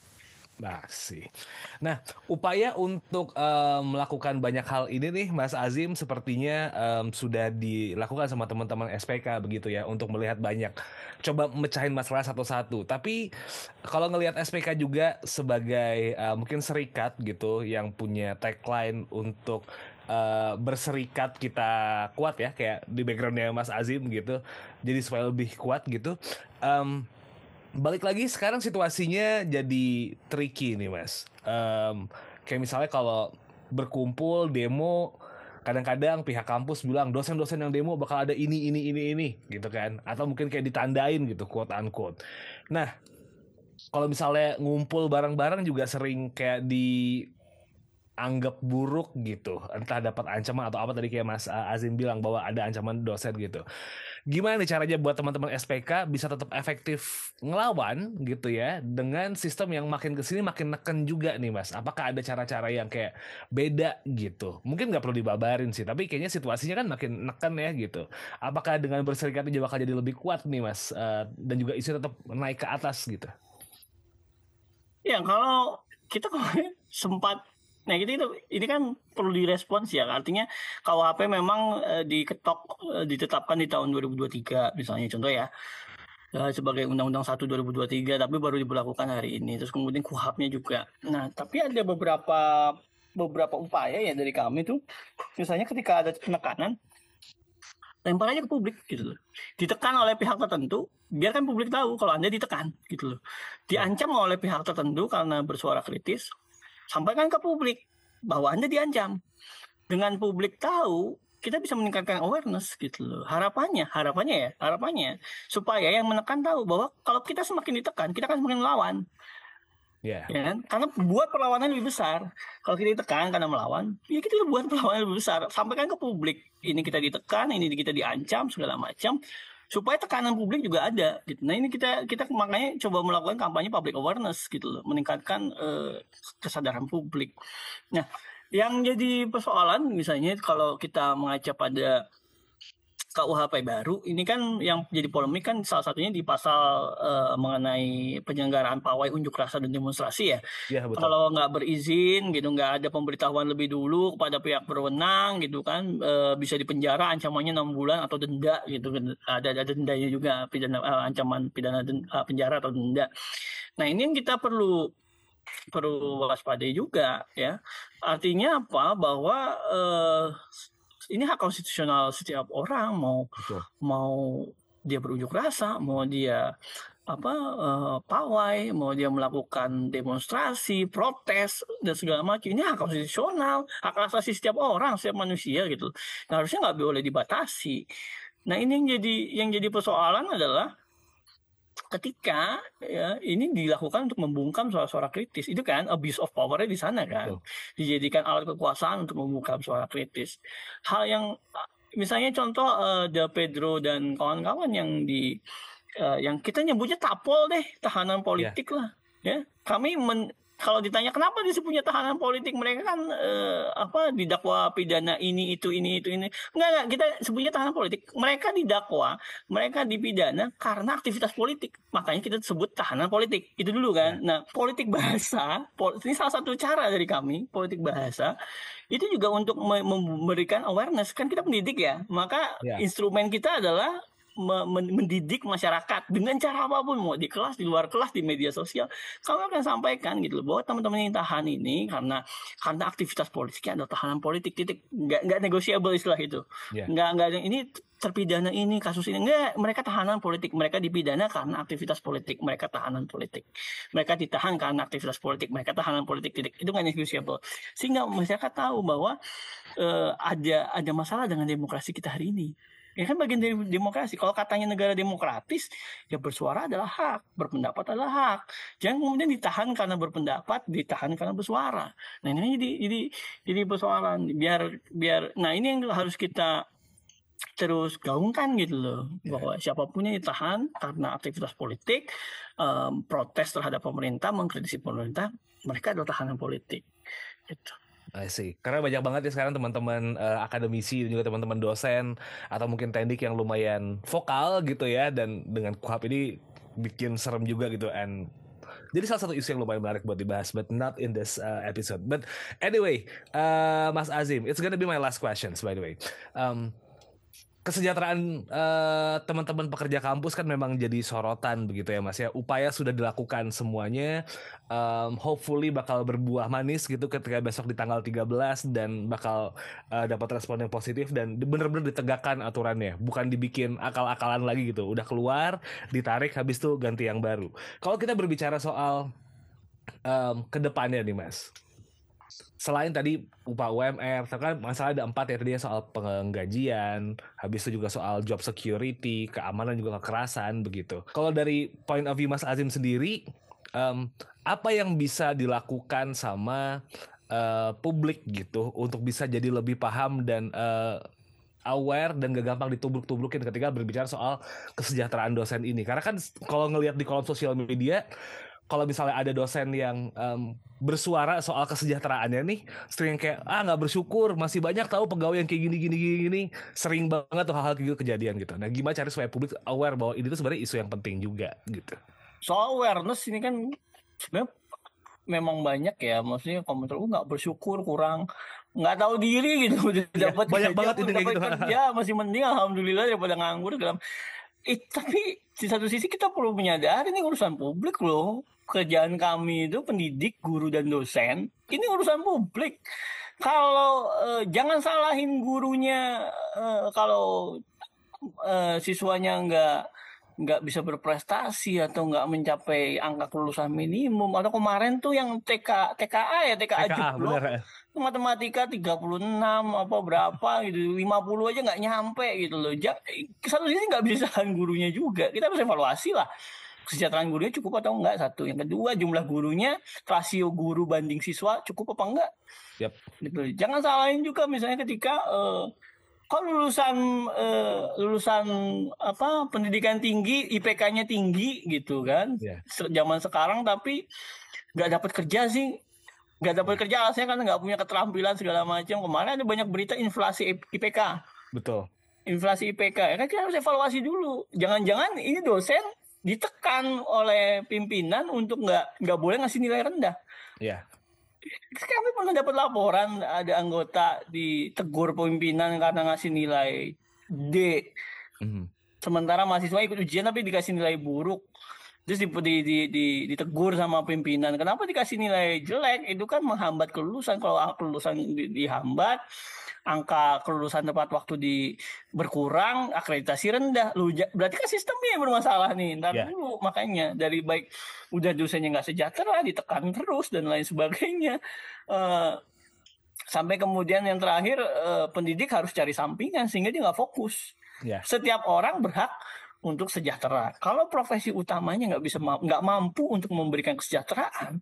Masih. Nah, upaya untuk um, melakukan banyak hal ini nih, Mas Azim, sepertinya um, sudah dilakukan sama teman-teman S P K begitu ya, untuk melihat banyak. Coba mecahin masalah satu-satu. Tapi kalau ngelihat S P K juga sebagai uh, mungkin serikat gitu, yang punya tagline untuk Uh, berserikat kita kuat ya, kayak di backgroundnya Mas Azim gitu, jadi supaya lebih kuat gitu. Um, balik lagi sekarang situasinya jadi tricky nih Mas. Um, kayak misalnya kalau berkumpul demo, kadang-kadang pihak kampus bilang dosen-dosen yang demo bakal ada ini ini ini ini gitu kan, atau mungkin kayak ditandain gitu quote unquote. Nah kalau misalnya ngumpul bareng-bareng juga sering kayak di anggap buruk gitu, entah dapat ancaman atau apa tadi kayak Mas Azim bilang bahwa ada ancaman dosen gitu. Gimana nih caranya buat teman-teman S P K bisa tetap efektif ngelawan gitu ya dengan sistem yang makin kesini makin neken juga nih Mas? Apakah ada cara-cara yang kayak beda gitu? Mungkin nggak perlu dibabarin sih, tapi kayaknya situasinya kan makin neken ya gitu. Apakah dengan berserikat ini bakal jadi lebih kuat nih Mas? Uh, dan juga isu tetap naik ke atas gitu? Ya kalau kita kemarin sempat, nah gitu itu ini kan perlu direspons ya, artinya K U H P memang eh, diketok eh, ditetapkan di tahun dua ribu dua puluh tiga misalnya contoh ya, eh, sebagai Undang-Undang satu dua ribu dua puluh tiga, tapi baru diberlakukan hari ini, terus kemudian K U H P-nya juga. Nah tapi ada beberapa beberapa upaya ya dari kami tuh, misalnya ketika ada penekanan, lempar aja ke publik gitu loh, ditekan oleh pihak tertentu, biarkan publik tahu kalau Anda ditekan gitu loh, diancam oleh pihak tertentu karena bersuara kritis, sampaikan ke publik bahwa Anda diancam. Dengan publik tahu, kita bisa meningkatkan awareness gitu loh. Harapannya, harapannya ya, harapannya supaya yang menekan tahu bahwa kalau kita semakin ditekan, kita akan semakin melawan. Yeah. Ya kan? Karena buat perlawanan lebih besar. Kalau kita ditekan karena melawan, ya kita buat perlawanan lebih besar. Sampaikan ke publik, ini kita ditekan, ini kita diancam segala macam, supaya tekanan publik juga ada gitu. Nah ini kita kita makanya coba melakukan kampanye public awareness gitu loh, meningkatkan uh, kesadaran publik. Nah yang jadi persoalan misalnya kalau kita mengaca pada K U H P baru ini kan yang jadi polemik kan salah satunya di pasal uh, mengenai penyelenggaraan pawai unjuk rasa dan demonstrasi ya. Ya betul. Kalau nggak berizin gitu, nggak ada pemberitahuan lebih dulu kepada pihak berwenang gitu kan, uh, bisa dipenjara, ancamannya enam bulan atau denda gitu. Ada ada dendanya juga, pidana uh, ancaman pidana denda, uh, penjara atau denda. Nah ini yang kita perlu perlu waspadai juga ya. Artinya apa? Bahwa uh, ini hak konstitusional setiap orang, mau Betul. mau dia berunjuk rasa, mau dia apa uh, pawai, mau dia melakukan demonstrasi, protes dan segala macam. Ini hak konstitusional, hak asasi setiap orang, setiap manusia gitu. Nah, harusnya nggak boleh dibatasi. Nah ini yang jadi yang jadi persoalan adalah ketika ya ini dilakukan untuk membungkam suara-suara kritis, itu kan abuse of power-nya di sana kan. Betul. Dijadikan alat kekuasaan untuk membungkam suara kritis. Hal yang misalnya contoh uh, Del Pedro dan kawan-kawan yang di uh, yang kita nyebutnya tapol deh, tahanan politik yeah. lah ya. Kami men, kalau ditanya kenapa disebutnya tahanan politik, mereka kan eh, apa didakwa pidana ini itu ini itu ini. Enggak enggak, kita sebutnya tahanan politik. Mereka didakwa, mereka dipidana karena aktivitas politik. Makanya kita sebut tahanan politik. Itu dulu kan. Ya. Nah, politik bahasa, ini salah satu cara dari kami, politik bahasa itu juga untuk memberikan awareness. Kan kita pendidik ya. Maka ya. Instrumen kita adalah mendidik masyarakat dengan cara apapun, mau di kelas, di luar kelas, di media sosial. Kami akan sampaikan gitu loh, bahwa teman-teman yang tahan ini karena karena aktivitas politiknya adalah tahanan politik, titik, nggak nggak negosiable istilah itu, yeah. nggak nggak ini terpidana ini kasus ini, nggak, mereka tahanan politik, mereka dipidana karena aktivitas politik, mereka tahanan politik, mereka ditahan karena aktivitas politik, mereka tahanan politik, titik, itu nggak negosiable, sehingga masyarakat tahu bahwa uh, ada ada masalah dengan demokrasi kita hari ini. Ya kan bagian dari demokrasi. Kalau katanya negara demokratis, ya bersuara adalah hak, berpendapat adalah hak. Jangan kemudian ditahan karena berpendapat, ditahan karena bersuara. Nah ini jadi jadi jadi persoalan. Biar biar. Nah ini yang harus kita terus gaungkan gitu loh, bahwa siapapun yang ditahan karena aktivitas politik, um, protes terhadap pemerintah, mengkritisi pemerintah, mereka adalah tahanan politik. Gitu. I see. Karena banyak banget ya sekarang teman-teman uh, akademisi dan juga teman-teman dosen atau mungkin tendik yang lumayan vokal gitu ya, dan dengan K U H P ini bikin serem juga gitu. And jadi salah satu isu yang lumayan menarik buat dibahas, but not in this uh, episode. But anyway, uh, Mas Azim, it's gonna be my last questions by the way. Um, Kesejahteraan uh, teman-teman pekerja kampus kan memang jadi sorotan begitu ya Mas ya. Upaya sudah dilakukan semuanya, um, hopefully bakal berbuah manis gitu ketika besok di tanggal tiga belas, dan bakal uh, dapat respon yang positif dan benar-benar ditegakkan aturannya, bukan dibikin akal-akalan lagi gitu. Udah keluar, ditarik, habis itu ganti yang baru. Kalau kita berbicara soal um, kedepannya nih Mas, selain tadi upah U M R, kan masalah ada empat ya tadi soal penggajian, habis itu juga soal job security, keamanan juga kekerasan begitu. Kalau dari point of view Mas Azim sendiri, um, apa yang bisa dilakukan sama uh, publik gitu untuk bisa jadi lebih paham dan uh, aware dan gak gampang ditubruk-tubrukin ketika berbicara soal kesejahteraan dosen ini. Karena kan kalau ngelihat di kolom sosial media, kalau misalnya ada dosen yang um, bersuara soal kesejahteraannya nih, sering kayak ah nggak bersyukur, masih banyak tahu pegawai yang kayak gini gini gini gini, sering banget tuh hal-hal kayak gitu kejadian gitu. Nah, gimana cari supaya publik aware bahwa ini tuh sebenarnya isu yang penting juga gitu. Soal awareness ini kan sebenarnya memang banyak ya, maksudnya komentar oh nggak bersyukur, kurang nggak tahu diri gitu, ya, dapat banyak banget itu kayak gitu. Ya masih mending alhamdulillah daripada nganggur dalam. Eh, tapi di satu sisi kita perlu menyadari ini urusan publik loh. Kerjaan kami itu pendidik, guru dan dosen. Ini urusan publik. Kalau eh, jangan salahin gurunya eh, kalau eh, siswanya nggak nggak bisa berprestasi atau nggak mencapai angka kelulusan minimum. Atau kemarin tuh yang T K T K A ya T K A jeblok. Matematika tiga puluh enam apa berapa gitu, lima puluh aja nggak nyampe gitu loh. Satu sisi nggak bisa salahin gurunya juga. Kita harus evaluasi lah. Kesejahteraan gurunya cukup atau enggak, satu. Yang kedua, jumlah gurunya, rasio guru banding siswa cukup apa enggak. Yep. Gitu. Jangan salahin juga misalnya ketika uh, kalau lulusan uh, lulusan apa pendidikan tinggi, I P K-nya tinggi gitu kan. Yeah. Zaman sekarang tapi nggak dapat kerja sih. Nggak dapat yeah. kerja alasannya karena nggak punya keterampilan segala macam. Kemarin ada banyak berita inflasi I P K. Betul. Inflasi I P K. Ya kan kita harus evaluasi dulu. Jangan-jangan ini dosen ditekan oleh pimpinan untuk nggak nggak boleh ngasih nilai rendah. Iya. Kami pernah dapat laporan ada anggota ditegur pimpinan karena ngasih nilai D. Mm-hmm. Sementara mahasiswa ikut ujian tapi dikasih nilai buruk. Terus di, di, di, di, ditegur sama pimpinan. Kenapa dikasih nilai jelek? Itu kan menghambat kelulusan. Kalau kelulusan di, dihambat, angka kelulusan tepat waktu di berkurang, akreditasi rendah. Lu berarti kan sistemnya yang bermasalah nih. Ntar yeah. dulu makanya dari baik udah dosennya nggak sejahtera, ditekan terus dan lain sebagainya. Uh, sampai kemudian yang terakhir uh, pendidik harus cari sampingan sehingga dia nggak fokus. Yeah. Setiap orang berhak untuk sejahtera. Kalau profesi utamanya nggak bisa nggak mampu untuk memberikan kesejahteraan,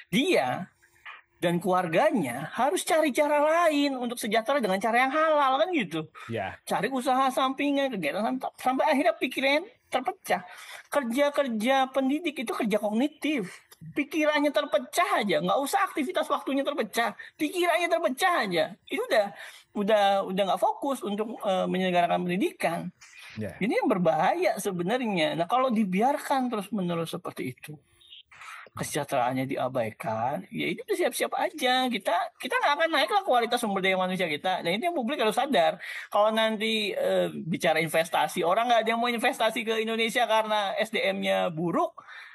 dia dan keluarganya harus cari cara lain untuk sejahtera dengan cara yang halal kan gitu. Yeah. Cari usaha sampingan, kegiatan sampai, sampai akhirnya pikirannya terpecah. Kerja-kerja pendidik itu kerja kognitif. Pikirannya terpecah aja, nggak usah aktivitas waktunya terpecah, pikirannya terpecah aja. Itu udah udah udah nggak fokus untuk uh, menyelenggarakan pendidikan. Yeah. Ini yang berbahaya sebenarnya. Nah kalau dibiarkan terus-menerus seperti itu, kesejahteraannya diabaikan, ya itu siap-siap aja. Kita kita nggak akan naik lah kualitas sumber daya manusia kita. Nah ini yang publik harus sadar. Kalau nanti e, bicara investasi, orang nggak ada yang mau investasi ke Indonesia karena S D M-nya buruk,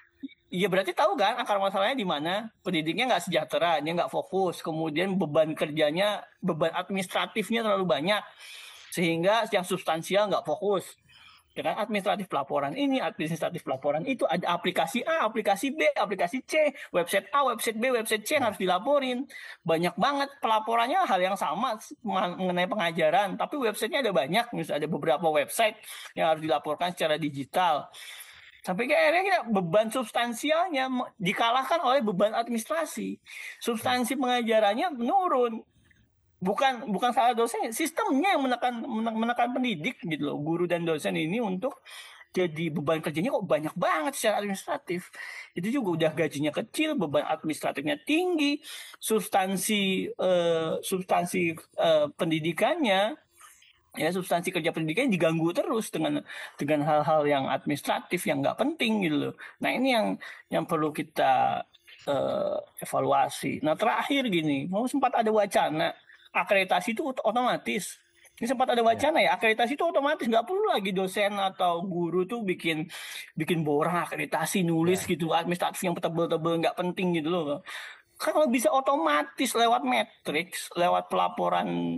ya berarti tahu kan akar masalahnya di mana? Pendidiknya nggak sejahtera, dia nggak fokus, kemudian beban kerjanya, beban administratifnya terlalu banyak, sehingga yang substansial nggak fokus. Dengan administratif pelaporan ini, administratif pelaporan itu, ada aplikasi A, aplikasi B, aplikasi C, website A, website B, website C yang harus dilaporin. Banyak banget pelaporannya hal yang sama mengenai pengajaran, tapi websitenya ada banyak, misalnya ada beberapa website yang harus dilaporkan secara digital. Sampai akhirnya kita beban substansialnya dikalahkan oleh beban administrasi. Substansi pengajarannya menurun. Bukan bukan salah dosen, sistemnya yang menekan menekan pendidik gitu loh, guru dan dosen ini untuk jadi beban kerjanya kok banyak banget secara administratif. Itu juga udah gajinya kecil, beban administratifnya tinggi, substansi eh, substansi eh, pendidikannya, ya substansi kerja pendidikannya diganggu terus dengan dengan hal-hal yang administratif yang nggak penting gitu loh. Nah ini yang yang perlu kita eh, evaluasi. Nah terakhir gini, mau sempat ada wacana akreditasi itu otomatis. Ini sempat ada wacana ya, akreditasi itu otomatis, nggak perlu lagi dosen atau guru tuh bikin bikin borang akreditasi, nulis ya. Gitu, administratif yang tebel-tebel nggak penting gitu loh. Kalau bisa otomatis lewat matriks, lewat pelaporan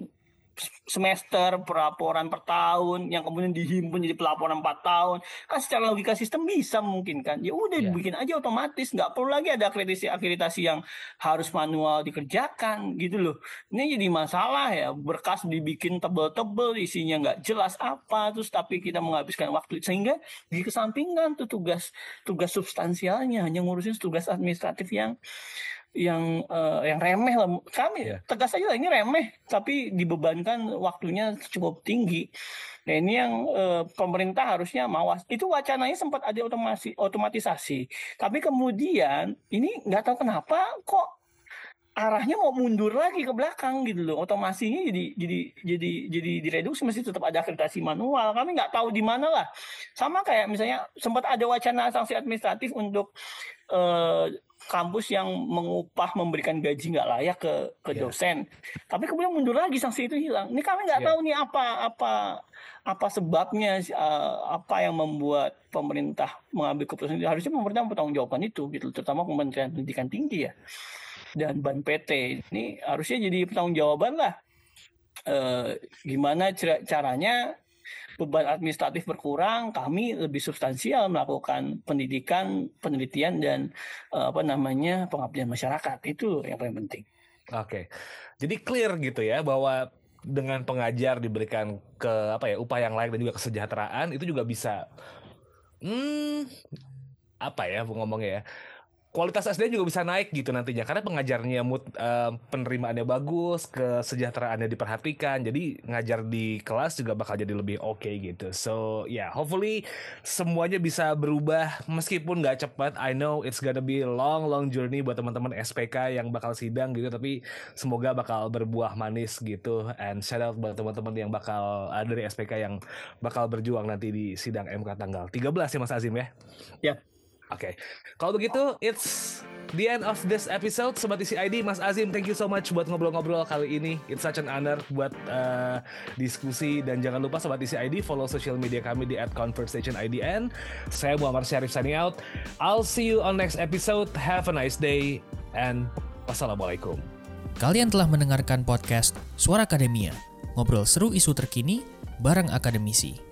semester, pelaporan per tahun, yang kemudian dihimpun jadi pelaporan empat tahun, kan secara logika sistem bisa mungkin kan, ya udah yeah. bikin aja otomatis, nggak perlu lagi ada akreditasi akreditasi yang harus manual dikerjakan gitu loh. Ini jadi masalah ya, berkas dibikin tebel-tebel, isinya nggak jelas apa, terus tapi kita menghabiskan waktu sehingga dikesampingkan tuh tugas tugas substansialnya, hanya ngurusin tugas administratif yang yang uh, yang remeh lah. Kami yeah. tegas aja lah, ini remeh tapi dibebankan waktunya cukup tinggi. Nah ini yang uh, pemerintah harusnya mawas. Itu wacananya sempat ada otomasi, otomatisasi. Tapi kemudian ini nggak tahu kenapa kok arahnya mau mundur lagi ke belakang gitu loh. Otomasinya jadi jadi jadi jadi direduksi, mesti tetap ada akreditasi manual. Kami nggak tahu di mana lah. Sama kayak misalnya sempat ada wacana sanksi administratif untuk uh, kampus yang mengupah memberikan gaji nggak layak ke ke yeah. dosen. Tapi kemudian mundur lagi, sanksi itu hilang. Ini kami nggak yeah. tahu nih apa apa apa sebabnya, uh, apa yang membuat pemerintah mengambil keputusan itu. Harusnya pemerintah mempertanggungjawabkan itu gitu, terutama Kementerian Pendidikan Tinggi ya dan Ban P T. Ini harusnya jadi pertanggungjawaban lah. Uh, gimana cara, caranya beban administratif berkurang, kami lebih substansial melakukan pendidikan, penelitian dan uh, apa namanya pengabdian masyarakat. Itu yang paling penting. Oke, jadi clear gitu ya bahwa dengan pengajar diberikan ke apa ya upah yang layak dan juga kesejahteraan itu juga bisa, hmm, apa ya ngomongnya ya. Kualitas S D M juga bisa naik gitu nantinya karena pengajarnya mood, uh, penerimaannya bagus, kesejahteraannya diperhatikan, jadi ngajar di kelas juga bakal jadi lebih oke okay gitu. So yeah, hopefully semuanya bisa berubah meskipun nggak cepat. I know it's gonna be a long long journey buat teman-teman S P K yang bakal sidang gitu, tapi semoga bakal berbuah manis gitu. And shout out buat teman-teman yang bakal uh, dari S P K yang bakal berjuang nanti di sidang M K tanggal tiga belas ya Mas Azim ya. Ya. Yeah. Oke, okay. Kalau begitu, it's the end of this episode. Sobat I C I D, Mas Azim, thank you so much buat ngobrol-ngobrol kali ini. It's such an honor buat uh, diskusi. Dan jangan lupa Sobat I C I D, follow social media kami di at conversation I D N. Saya Muhammad Syarif signing out. I'll see you on next episode. Have a nice day, and wassalamualaikum. Kalian telah mendengarkan podcast Suara Akademia. Ngobrol seru isu terkini bareng akademisi.